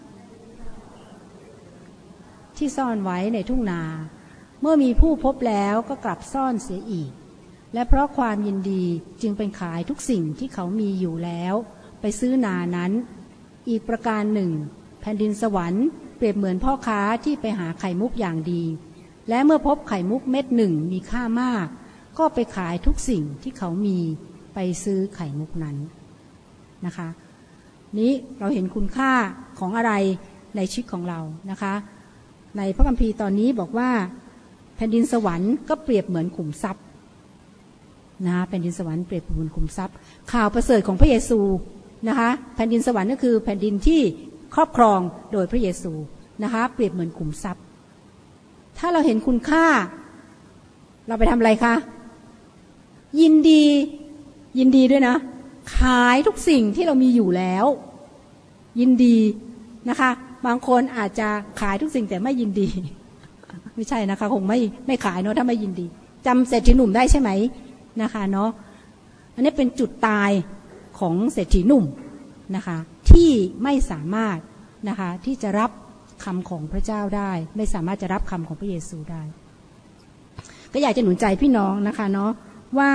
ที่ซ่อนไว้ในทุ่งนาเมื่อมีผู้พบแล้วก็กลับซ่อนเสียอีกและเพราะความยินดีจึงเป็นขายทุกสิ่งที่เขามีอยู่แล้วไปซื้อนานั้นอีกประการหนึ่งแผ่นดินสวรรค์เปรียบเหมือนพ่อค้าที่ไปหาไข่มุกอย่างดีและเมื่อพบไข่มุกเม็ดหนึ่งมีค่ามากก็ไปขายทุกสิ่งที่เขามีไปซื้อไข่มุกนั้นนะคะนี้เราเห็นคุณค่าของอะไรในชีวิตของเรานะคะในพระคัมภีร์ตอนนี้บอกว่าแผ่นดินสวรรค์ก็เปรียบเหมือนขุมทรัพย์นะแผ่นดินสวรรค์เปรียบเหมือนขุมทรัพย์ข่าวประเสริฐของพระเยซูนะคะแผ่นดินสวรรค์ก็คือแผ่นดินที่ครอบครองโดยพระเยซูนะคะเปรียบเหมือนขุมทรัพย์ถ้าเราเห็นคุณค่าเราไปทำอะไรคะยินดียินดีด้วยนะขายทุกสิ่งที่เรามีอยู่แล้วยินดีนะคะบางคนอาจจะขายทุกสิ่งแต่ไม่ยินดีไม่ใช่นะคะคงไม่ไม่ขายเนาะถ้าไม่ยินดีจำเศรษฐีหนุ่มได้ใช่ไหมนะคะเนาะอันนี้เป็นจุดตายของเศรษฐีหนุ่มนะคะที่ไม่สามารถนะคะที่จะรับคำของพระเจ้าได้ไม่สามารถจะรับคำของพระเยซูได้ก็อยากจะหนุนใจพี่น้องนะคะเนาะว่า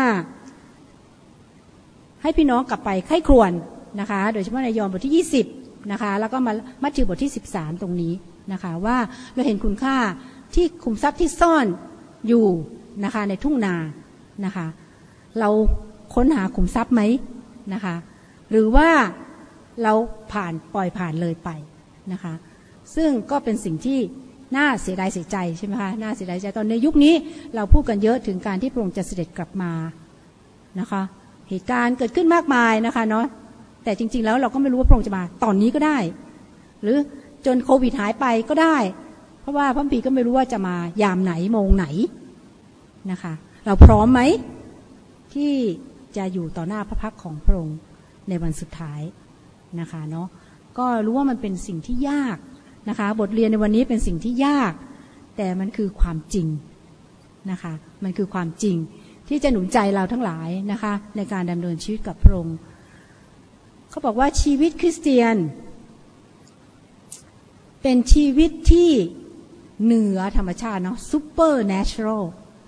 ให้พี่น้องกลับไปไข้ครวญนะคะโดยเฉพาะในยอห์นบทที่ยี่สิบนะคะแล้วก็มามัทธิวบทที่สิบสามตรงนี้นะคะว่าเราเห็นคุณค่าที่ขุมทรัพย์ที่ซ่อนอยู่นะคะในทุ่งนานะคะเราค้นหาขุมทรัพย์ไหมนะคะหรือว่าเราผ่านปล่อยผ่านเลยไปนะคะซึ่งก็เป็นสิ่งที่น่าเสียดายเสียใจใช่ไหมคะน่าเสียดายใจตอนในยุคนี้เราพูดกันเยอะถึงการที่พระองค์จะเสด็จกลับมานะคะเหตุการณ์เกิดขึ้นมากมายนะคะเนาะแต่จริงๆแล้วเราก็ไม่รู้ว่าพระองค์จะมาตอนนี้ก็ได้หรือจนโควิดหายไปก็ได้เพราะว่าพระบิดาก็ไม่รู้ว่าจะมายามไหนโมงไหนนะคะเราพร้อมไหมที่จะอยู่ต่อหน้าพระพักของพระองค์ในวันสุดท้ายนะคะเนาะก็รู้ว่ามันเป็นสิ่งที่ยากนะคะบทเรียนในวันนี้เป็นสิ่งที่ยากแต่มันคือความจริงนะคะมันคือความจริงที่จะหนุนใจเราทั้งหลายนะคะในการดำเนินชีวิตกับพระองค์เขาบอกว่าชีวิตคริสเตียนเป็นชีวิตที่เหนือธรรมชาติเนาะ supernatural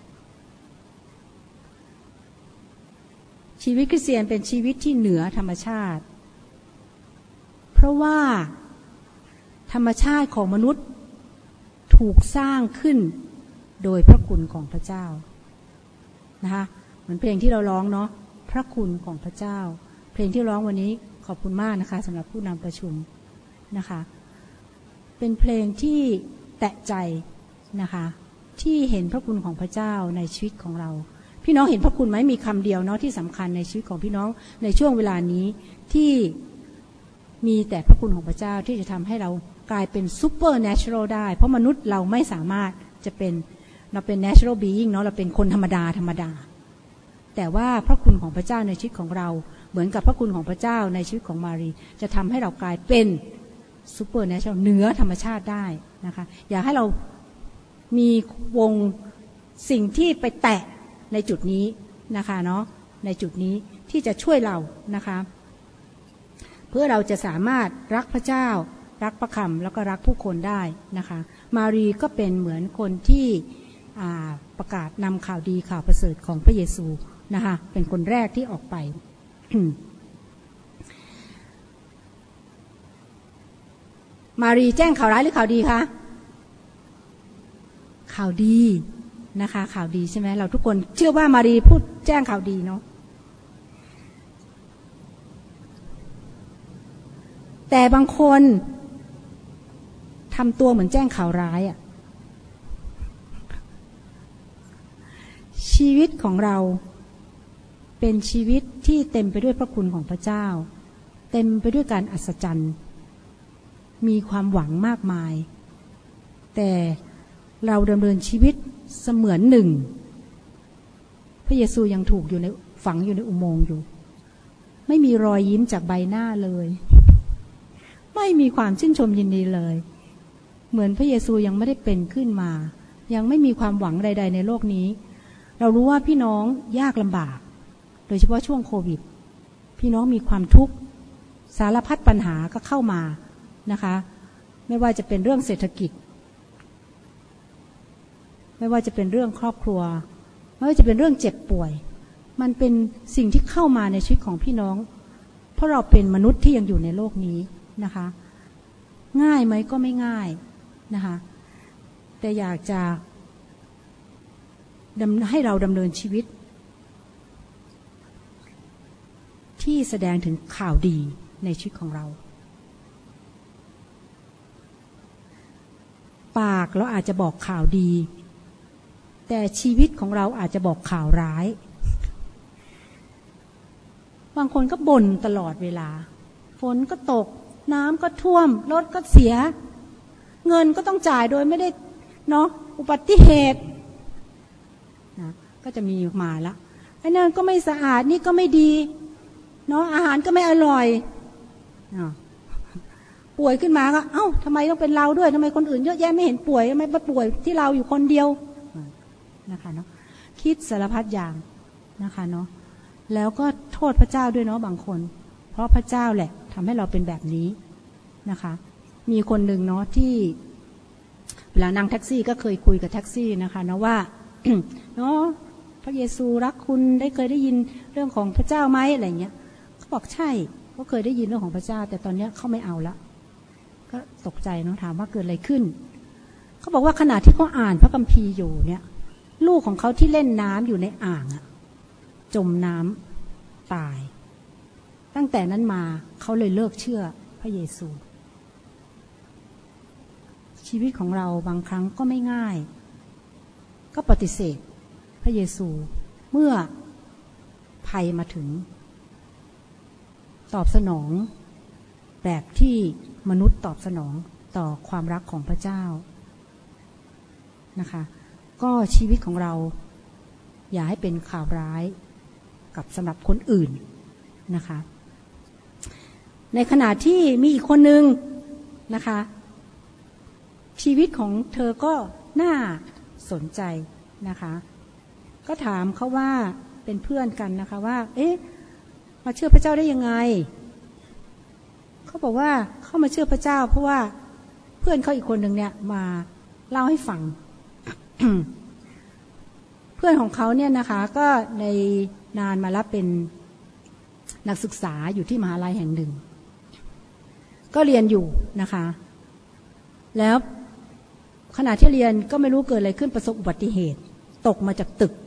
ชีวิตคริสเตียนเป็นชีวิตที่เหนือธรรมชาติเพราะว่าธรรมชาติของมนุษย์ถูกสร้างขึ้นโดยพระคุณของพระเจ้านะคะเหมือนเพลงที่เราร้องเนาะพระคุณของพระเจ้าเพลงที่ร้องวันนี้ขอบคุณมากนะคะสำหรับผู้นำประชุมนะคะเป็นเพลงที่แตะใจนะคะที่เห็นพระคุณของพระเจ้าในชีวิตของเราพี่น้องเห็นพระคุณไหมมีคำเดียวเนาะที่สำคัญในชีวิตของพี่น้องในช่วงเวลานี้ที่มีแต่พระคุณของพระเจ้าที่จะทำให้เรากลายเป็นซูเปอร์เนเชอรัลได้เพราะมนุษย์เราไม่สามารถจะเป็นเราเป็น natural being เนาะเราเป็นคนธรรมดาธรรมดาแต่ว่าพระคุณของพระเจ้าในชีวิตของเราเหมือนกับพระคุณของพระเจ้าในชีวิตของมารีจะทำให้เรากลายเป็นซูเปอร์เนเชอรัลเหนือธรรมชาติได้นะคะอยากให้เรามีวงสิ่งที่ไปแตะในจุดนี้นะคะเนาะในจุดนี้ที่จะช่วยเรานะคะเพื่อเราจะสามารถรักพระเจ้ารักพระคำแล้วก็รักผู้คนได้นะคะมารีก็เป็นเหมือนคนที่ประกาศนำข่าวดีข่าวประเสริฐของพระเยซูนะคะเป็นคนแรกที่ออกไป มารีแจ้งข่าวร้ายหรือข่าวดีคะข่าวดีนะคะข่าวดีใช่ไหมเราทุกคนเชื่อว่ามารีพูดแจ้งข่าวดีเนาะแต่บางคนทำตัวเหมือนแจ้งข่าวร้ายอ่ะชีวิตของเราเป็นชีวิตที่เต็มไปด้วยพระคุณของพระเจ้าเต็มไปด้วยการอัศจรรย์มีความหวังมากมายแต่เราดำเนินชีวิตเสมือนหนึ่งพระเยซูยังถูกอยู่ในฝังอยู่ในอุโมงค์อยู่ไม่มีรอยยิ้มจากใบหน้าเลยไม่มีความชื่นชมยินดีเลยเหมือนพระเยซูยังไม่ได้เป็นขึ้นมายังไม่มีความหวังใดๆในโลกนี้เรารู้ว่าพี่น้องยากลำบากโดยเฉพาะช่วงโควิดพี่น้องมีความทุกข์สารพัดปัญหาก็เข้ามานะคะไม่ว่าจะเป็นเรื่องเศรษฐกิจไม่ว่าจะเป็นเรื่องครอบครัวไม่ว่าจะเป็นเรื่องเจ็บป่วยมันเป็นสิ่งที่เข้ามาในชีวิตของพี่น้องเพราะเราเป็นมนุษย์ที่ยังอยู่ในโลกนี้นะคะง่ายไหมก็ไม่ง่ายนะคะแต่อยากจะให้เราดำเนินชีวิตที่แสดงถึงข่าวดีในชีวิตของเราปากเราอาจจะบอกข่าวดีแต่ชีวิตของเราอาจจะบอกข่าวร้ายบางคนก็บ่นตลอดเวลาฝนก็ตกน้ำก็ท่วมรถก็เสียเงินก็ต้องจ่ายโดยไม่ได้เนาะอุบัติเหตุนะก็จะมีมาละไอ้นั่นก็ไม่สะอาดนี่ก็ไม่ดีเนาะอาหารก็ไม่อร่อยป่วยขึ้นมาก็เอ้าทำไมต้องเป็นเราด้วยทำไมคนอื่นเยอะแยะไม่เห็นป่วยทำไมมาป่วยที่เราอยู่คนเดียวนะคะเนาะคิดสารพัดอย่างนะคะเนาะแล้วก็โทษพระเจ้าด้วยเนาะบางคนเพราะพระเจ้าแหละทำให้เราเป็นแบบนี้นะคะมีคนหนึ่งเนาะที่เวลานั่งแท็กซี่ก็เคยคุยกับแท็กซี่นะคะเนาะว่า เนาะพระเยซูรักคุณได้เคยได้ยินเรื่องของพระเจ้าไหมอะไรเงี้ยเขาบอกใช่เขาเคยได้ยินเรื่องของพระเจ้าแต่ตอนนี้เขาไม่เอาละก็ตกใจเนาะถามว่าเกิดอะไรขึ้นเขาบอกว่าขณะที่เขาอ่านพระคัมภีร์อยู่เนี่ยลูกของเขาที่เล่นน้ำอยู่ในอ่างอะจมน้ำตายตั้งแต่นั้นมาเขาเลยเลิกเชื่อพระเยซูชชีวิตของเราบางครั้งก็ไม่ง่ายก็ปฏิเสธพระเยซูเมื่อภัยมาถึงตอบสนองแบบที่มนุษย์ตอบสนองต่อความรักของพระเจ้านะคะก็ชีวิตของเราอย่าให้เป็นข่าวร้ายกับสำหรับคนอื่นนะคะในขณะที่มีอีกคนนึงนะคะชีวิตของเธอก็น่าสนใจนะคะก็ถามเขาว่าเป็นเพื่อนกันนะคะว่าเอ๊ะมาเชื่อพระเจ้าได้ยังไงเขาบอกว่าเขามาเชื่อพระเจ้าเพราะว่าเพื่อนเขาอีกคนหนึ่งเนี่ยมาเล่าให้ฟัง เพื่อนของเขาเนี่ยนะคะก็ในนานมาแล้วเป็นนักศึกษาอยู่ที่มหาลัยแห่งหนึ่งก็เรียนอยู่นะคะแล้วขณะที่เรียนก็ไม่รู้เกิดอะไรขึ้นประสบอุบัติเหตุตกมาจากตึก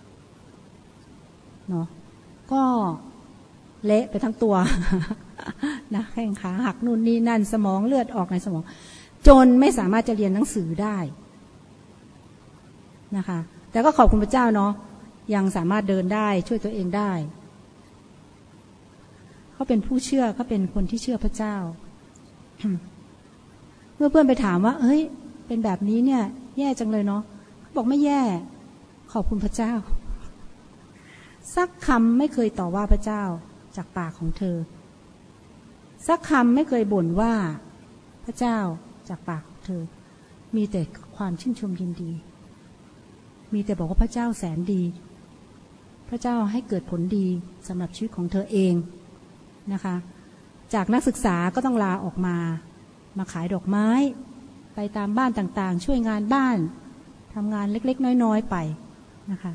เนาะก็เละไปทั้งตัวนะแข้งขาหักนู่นนี่นั่นสมองเลือดออกในสมองจนไม่สามารถจะเรียนหนังสือได้นะคะแต่ก็ขอบคุณพระเจ้าเนาะยังสามารถเดินได้ช่วยตัวเองได้เขาเป็นผู้เชื่อเขาเป็นคนที่เชื่อพระเจ้า เมื่อเพื่อนไปถามว่าเฮ้ยเป็นแบบนี้เนี่ยแย่จังเลยเนาะเขาบอกไม่แย่ขอบคุณพระเจ้าสักคำไม่เคยต่อว่าพระเจ้าจากปากของเธอสักคำไม่เคยบ่นว่าพระเจ้าจากปากของเธอมีแต่ความชื่นชมยินดีมีแต่บอกว่าพระเจ้าแสนดีพระเจ้าให้เกิดผลดีสำหรับชีวิตของเธอเองนะคะจากนักศึกษาก็ต้องลาออกมามาขายดอกไม้ไปตามบ้านต่างๆช่วยงานบ้านทำงานเล็กๆน้อยๆไปนะคะ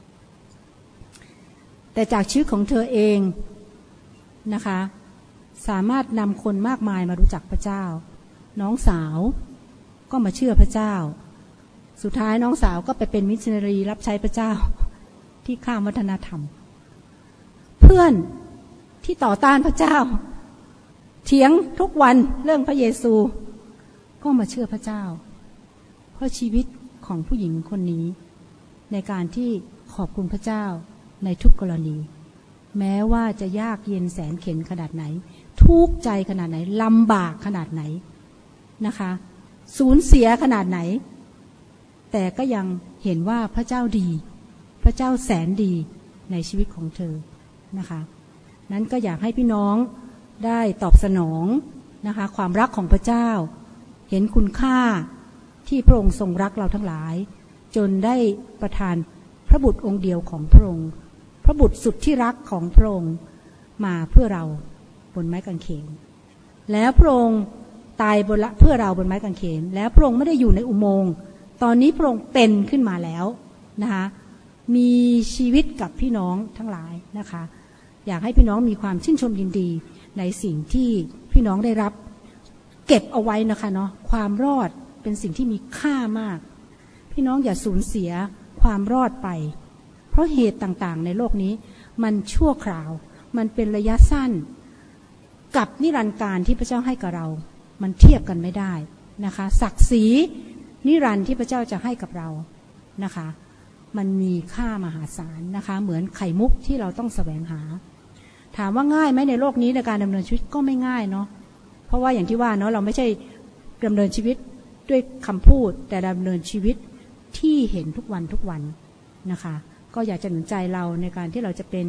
แต่จากชีวิตของเธอเองนะคะสามารถนำคนมากมายมารู้จักพระเจ้าน้องสาวก็มาเชื่อพระเจ้าสุดท้ายน้องสาวก็ไปเป็นมิชชันนารีรับใช้พระเจ้าที่ข้ามวัฒนธรรมเพื่อนที่ต่อต้านพระเจ้าเถียงทุกวันเรื่องพระเยซูก็มาเชื่อพระเจ้าเพราะชีวิตของผู้หญิงคนนี้ในการที่ขอบคุณพระเจ้าในทุกกรณีแม้ว่าจะยากเย็นแสนเข็ญขนาดไหนทุกข์ใจขนาดไหนลำบากขนาดไหนนะคะสูญเสียขนาดไหนแต่ก็ยังเห็นว่าพระเจ้าดีพระเจ้าแสนดีในชีวิตของเธอนะคะนั้นก็อยากให้พี่น้องได้ตอบสนองนะคะความรักของพระเจ้าเห็นคุณค่าที่พระองค์ทรงรักเราทั้งหลายจนได้ประทานพระบุตรองค์เดียวของพระองค์พระบุตรสุดที่รักของพระองค์มาเพื่อเราบนไม้กางเขนแล้วพระองค์ตายบนละเพื่อเราบนไม้กางเขนแล้วพระองค์ไม่ได้อยู่ในอุโมงค์ตอนนี้พระองค์เป็นขึ้นมาแล้วนะคะมีชีวิตกับพี่น้องทั้งหลายนะคะอยากให้พี่น้องมีความชื่นชมยินดีในสิ่งที่พี่น้องได้รับเก็บเอาไว้นะคะเนาะความรอดเป็นสิ่งที่มีค่ามากพี่น้องอย่าสูญเสียความรอดไปเพราะเหตุต่างๆในโลกนี้มันชั่วคราวมันเป็นระยะสั้นกับนิรันดร์การที่พระเจ้าให้กับเรามันเทียบกันไม่ได้นะคะศักดิ์ศรีนิรันดร์ที่พระเจ้าจะให้กับเรานะคะมันมีค่ามหาศาลนะคะเหมือนไข่มุกที่เราต้องแสวงหาถามว่าง่ายไหมในโลกนี้ในการดำเนินชีวิตก็ไม่ง่ายเนาะเพราะว่าอย่างที่ว่าเนาะเราไม่ใช่ดำเนินชีวิตด้วยคำพูดแต่ดำเนินชีวิตที่เห็นทุกวันทุกวันนะคะก็อยากจะหนุนใจเราในการที่เราจะเป็น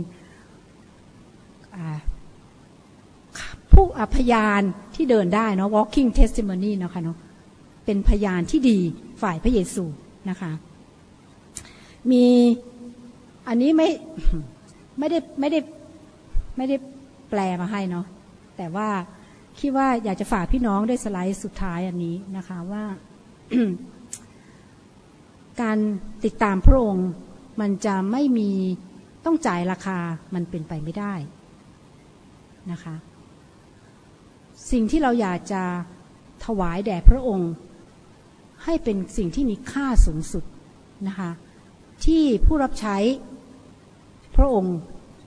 ผู้พยานที่เดินได้เนาะ walking testimony นะคะเนาะเป็นพยานที่ดีฝ่ายพระเยซูนะคะมีอันนี้ไม่ไม่ได้ไม่ได้ไม่ได้แปลมาให้เนาะแต่ว่าคิดว่าอยากจะฝากพี่น้องด้วยสไลด์สุดท้ายอันนี้นะคะว่า การติดตามพระองค์มันจะไม่มีต้องจ่ายราคามันเป็นไปไม่ได้นะคะสิ่งที่เราอยากจะถวายแด่พระองค์ให้เป็นสิ่งที่มีค่าสูงสุดนะคะที่ผู้รับใช้พระองค์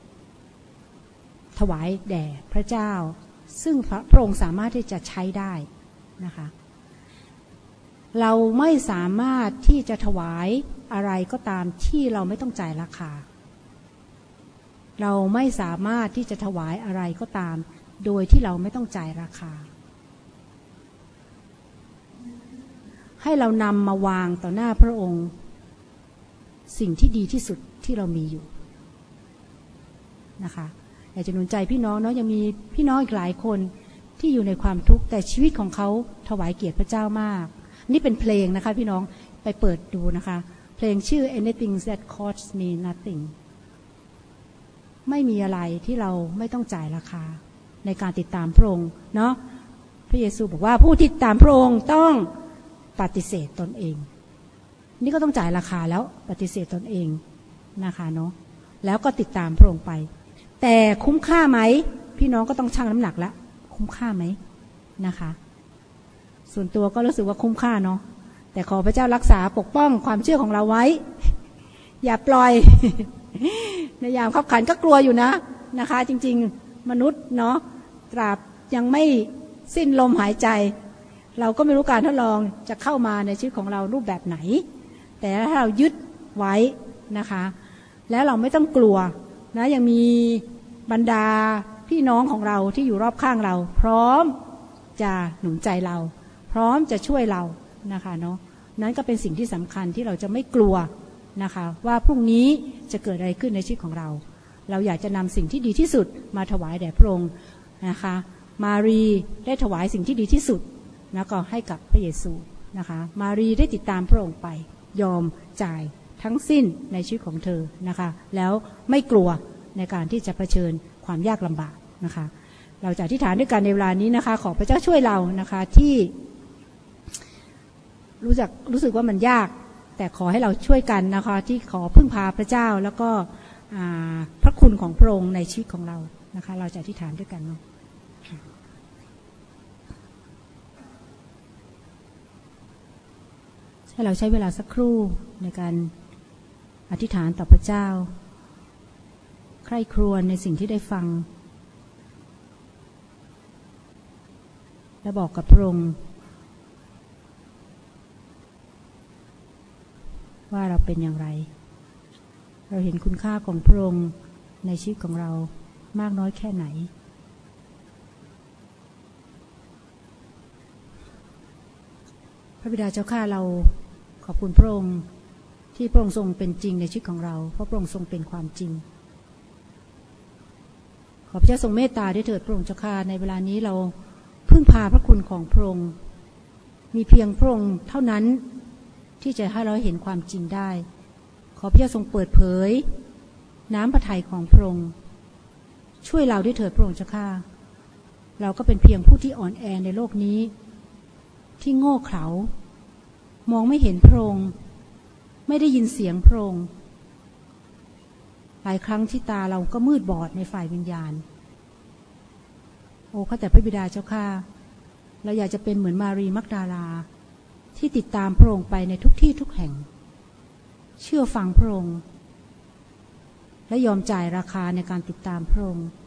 ถวายแด่พระเจ้าซึ่งพระองค์สามารถที่จะใช้ได้นะคะเราไม่สามารถที่จะถวายอะไรก็ตามที่เราไม่ต้องจ่ายราคาเราไม่สามารถที่จะถวายอะไรก็ตามโดยที่เราไม่ต้องจ่ายราคาให้เรานำมาวางต่อหน้าพระองค์สิ่งที่ดีที่สุดที่เรามีอยู่นะคะอยากจะหนุนใจพี่น้องเนาะยังมีพี่น้องอีกหลายคนที่อยู่ในความทุกข์แต่ชีวิตของเขาถวายเกียรติพระเจ้ามากนี่เป็นเพลงนะคะพี่น้องไปเปิดดูนะคะเพลงชื่อ Anything That Costs Me Nothing ไม่มีอะไรที่เราไม่ต้องจ่ายราคาในการติดตามพระองค์เนาะพระเยซูบอกว่าผู้ติดตามพระองค์ต้องปฏิเสธตนเองนี่ก็ต้องจ่ายราคาแล้วปฏิเสธตนเองนะคะเนาะแล้วก็ติดตามพระองค์ไปแต่คุ้มค่าไหมพี่น้องก็ต้องชั่งน้ำหนักแล้วคุ้มค่าไหมนะคะส่วนตัวก็รู้สึกว่าคุ้มค่าเนาะแต่ขอพระเจ้ารักษาปกป้องความเชื่อของเราไว้อย่าปล่อย ในยามขับขันก็กลัวอยู่นะนะคะจริงๆมนุษย์เนาะตราบยังไม่สิ้นลมหายใจเราก็ไม่รู้การทดลองจะเข้ามาในชีวิตของเรารูปแบบไหนแต่ถ้าเรายึดไว้นะคะแล้วเราไม่ต้องกลัวนะยังมีบรรดาพี่น้องของเราที่อยู่รอบข้างเราพร้อมจะหนุนใจเราพร้อมจะช่วยเรานะคะเนาะนั้นก็เป็นสิ่งที่สำคัญที่เราจะไม่กลัวนะคะว่าพรุ่งนี้จะเกิดอะไรขึ้นในชีวิตของเราเราอยากจะนำสิ่งที่ดีที่สุดมาถวายแด่พระองค์นะคะมารีได้ถวายสิ่งที่ดีที่สุดแล้วก็ให้กับพระเยซูนะคะมารีได้ติดตามพระองค์ไปยอมจ่ายทั้งสิ้นในชีวิตของเธอนะคะแล้วไม่กลัวในการที่จะเผชิญความยากลำบากนะคะเราจะอธิษฐานด้วยกันในเวลานี้นะคะขอพระเจ้าช่วยเรานะคะที่รู้จักรู้สึกว่ามันยากแต่ขอให้เราช่วยกันนะคะที่ขอพึ่งพาพระเจ้าแล้วก็พระคุณของพระองค์ในชีวิตของเรานะคะเราจะอธิษฐานด้วยกันเนาะให้เราใช้เวลาสักครู่ในการอธิษฐานต่อพระเจ้าใคร่ครวญในสิ่งที่ได้ฟังและบอกกับพระองค์ว่าเราเป็นอย่างไรเราเห็นคุณค่าของพระองค์ในชีวิตของเรามากน้อยแค่ไหนพระบิดาเจ้าข้าเราขอบคุณพระองค์ที่พระองค์ทรงเป็นจริงในชีวิตของเราเพราะพระองค์ทรงเป็นความจริงขอพระเจ้าทรงเมตตาด้วยเถิดพระองค์เจ้าข้าในเวลานี้เราพึ่งพาพระคุณของพระองค์มีเพียงพระองค์เท่านั้นที่จะให้เราเห็นความจริงได้ขอพระเจ้าทรงเปิดเผยน้ำพระทัยของพระองค์ช่วยเราด้วยเถิดพระองค์เจ้าข้าเราก็เป็นเพียงผู้ที่อ่อนแอในโลกนี้ที่โง่เขลามองไม่เห็นพระองค์ไม่ได้ยินเสียงพระองค์หลายครั้งที่ตาเราก็มืดบอดในฝ่ายวิญญาณโอ้ข้าแต่พระบิดาเจ้าข้าเราอยากจะเป็นเหมือนมารีมักดาลาที่ติดตามพระองค์ไปในทุกที่ทุกแห่งเชื่อฟังพระองค์และยอมจ่ายราคาในการติดตามพระองค์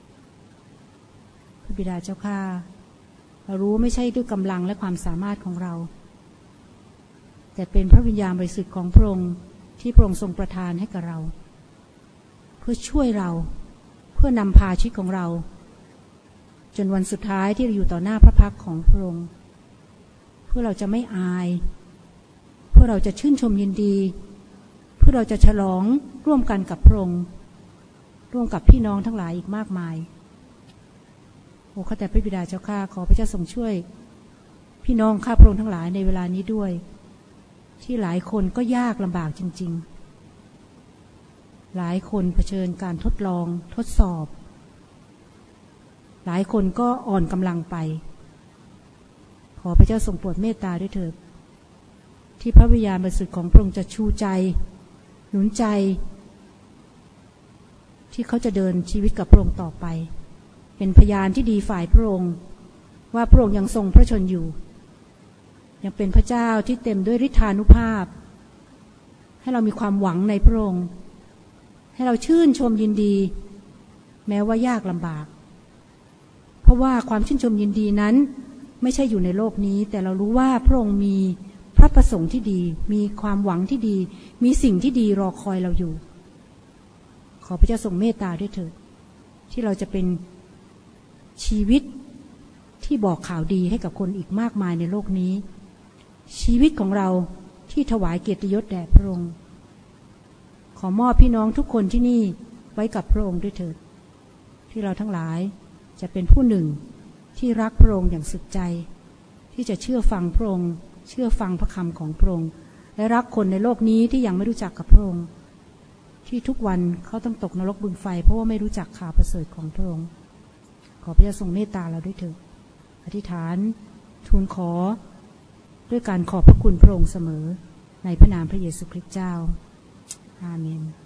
พระบิดาเจ้าข้าเรารู้ไม่ใช่ด้วยกำลังและความสามารถของเราแต่เป็นพระวิญญาณบริสุทธิ์ของพระองค์ที่พระองค์ทรงประทานให้กับเราเพื่อช่วยเราเพื่อนำพาชีวิตของเราจนวันสุดท้ายที่เราอยู่ต่อหน้าพระพักตร์ของพระองค์เพื่อเราจะไม่อายเพื่อเราจะชื่นชมยินดีเพื่อเราจะฉลองร่วมกันกับพระองค์ร่วมกับพี่น้องทั้งหลายอีกมากมายโอ้ข้าแต่พระบิดาเจ้าข้าขอพระเจ้าทรงช่วยพี่น้องข้าพระองค์ทั้งหลายในเวลานี้ด้วยที่หลายคนก็ยากลำบากจริงๆหลายคนเผชิญการทดลองทดสอบหลายคนก็อ่อนกำลังไปขอพระเจ้าทรงโปรดเมตตาด้วยเถิดที่พระวิญญาณบริสุทธิ์ของพระองค์จะชูใจหนุนใจที่เขาจะเดินชีวิตกับพระองค์ต่อไปเป็นพยานที่ดีฝ่ายพระองค์ว่าพระองค์ยังทรงพระชนอยู่ยังเป็นพระเจ้าที่เต็มด้วยฤทธานุภาพให้เรามีความหวังในพระองค์ให้เราชื่นชมยินดีแม้ว่ายากลำบากเพราะว่าความชื่นชมยินดีนั้นไม่ใช่อยู่ในโลกนี้แต่เรารู้ว่าพระองค์มีพระประสงค์ที่ดีมีความหวังที่ดีมีสิ่งที่ดีรอคอยเราอยู่ขอพระเจ้าทรงเมตตาด้วยเถิดที่เราจะเป็นชีวิตที่บอกข่าวดีให้กับคนอีกมากมายในโลกนี้ชีวิตของเราที่ถวายเกียรติยศแด่พระองค์ขอมอบพี่น้องทุกคนที่นี่ไว้กับพระองค์ด้วยเถิดที่เราทั้งหลายจะเป็นผู้หนึ่งที่รักพระองค์อย่างสุดใจที่จะเชื่อฟังพระองค์เชื่อฟังพระคำของพระองค์และรักคนในโลกนี้ที่ยังไม่รู้จักกับพระองค์ที่ทุกวันเขาต้องตกนรกบึงไฟเพราะว่าไม่รู้จักข่าวประเสริฐของพระองค์ขอพระเจ้าทรงเมตตาเราด้วยเถิดอธิษฐานทูลขอด้วยการขอบพระคุณพระองค์เสมอในพระนามพระเยซูคริสต์เจ้าอาเมน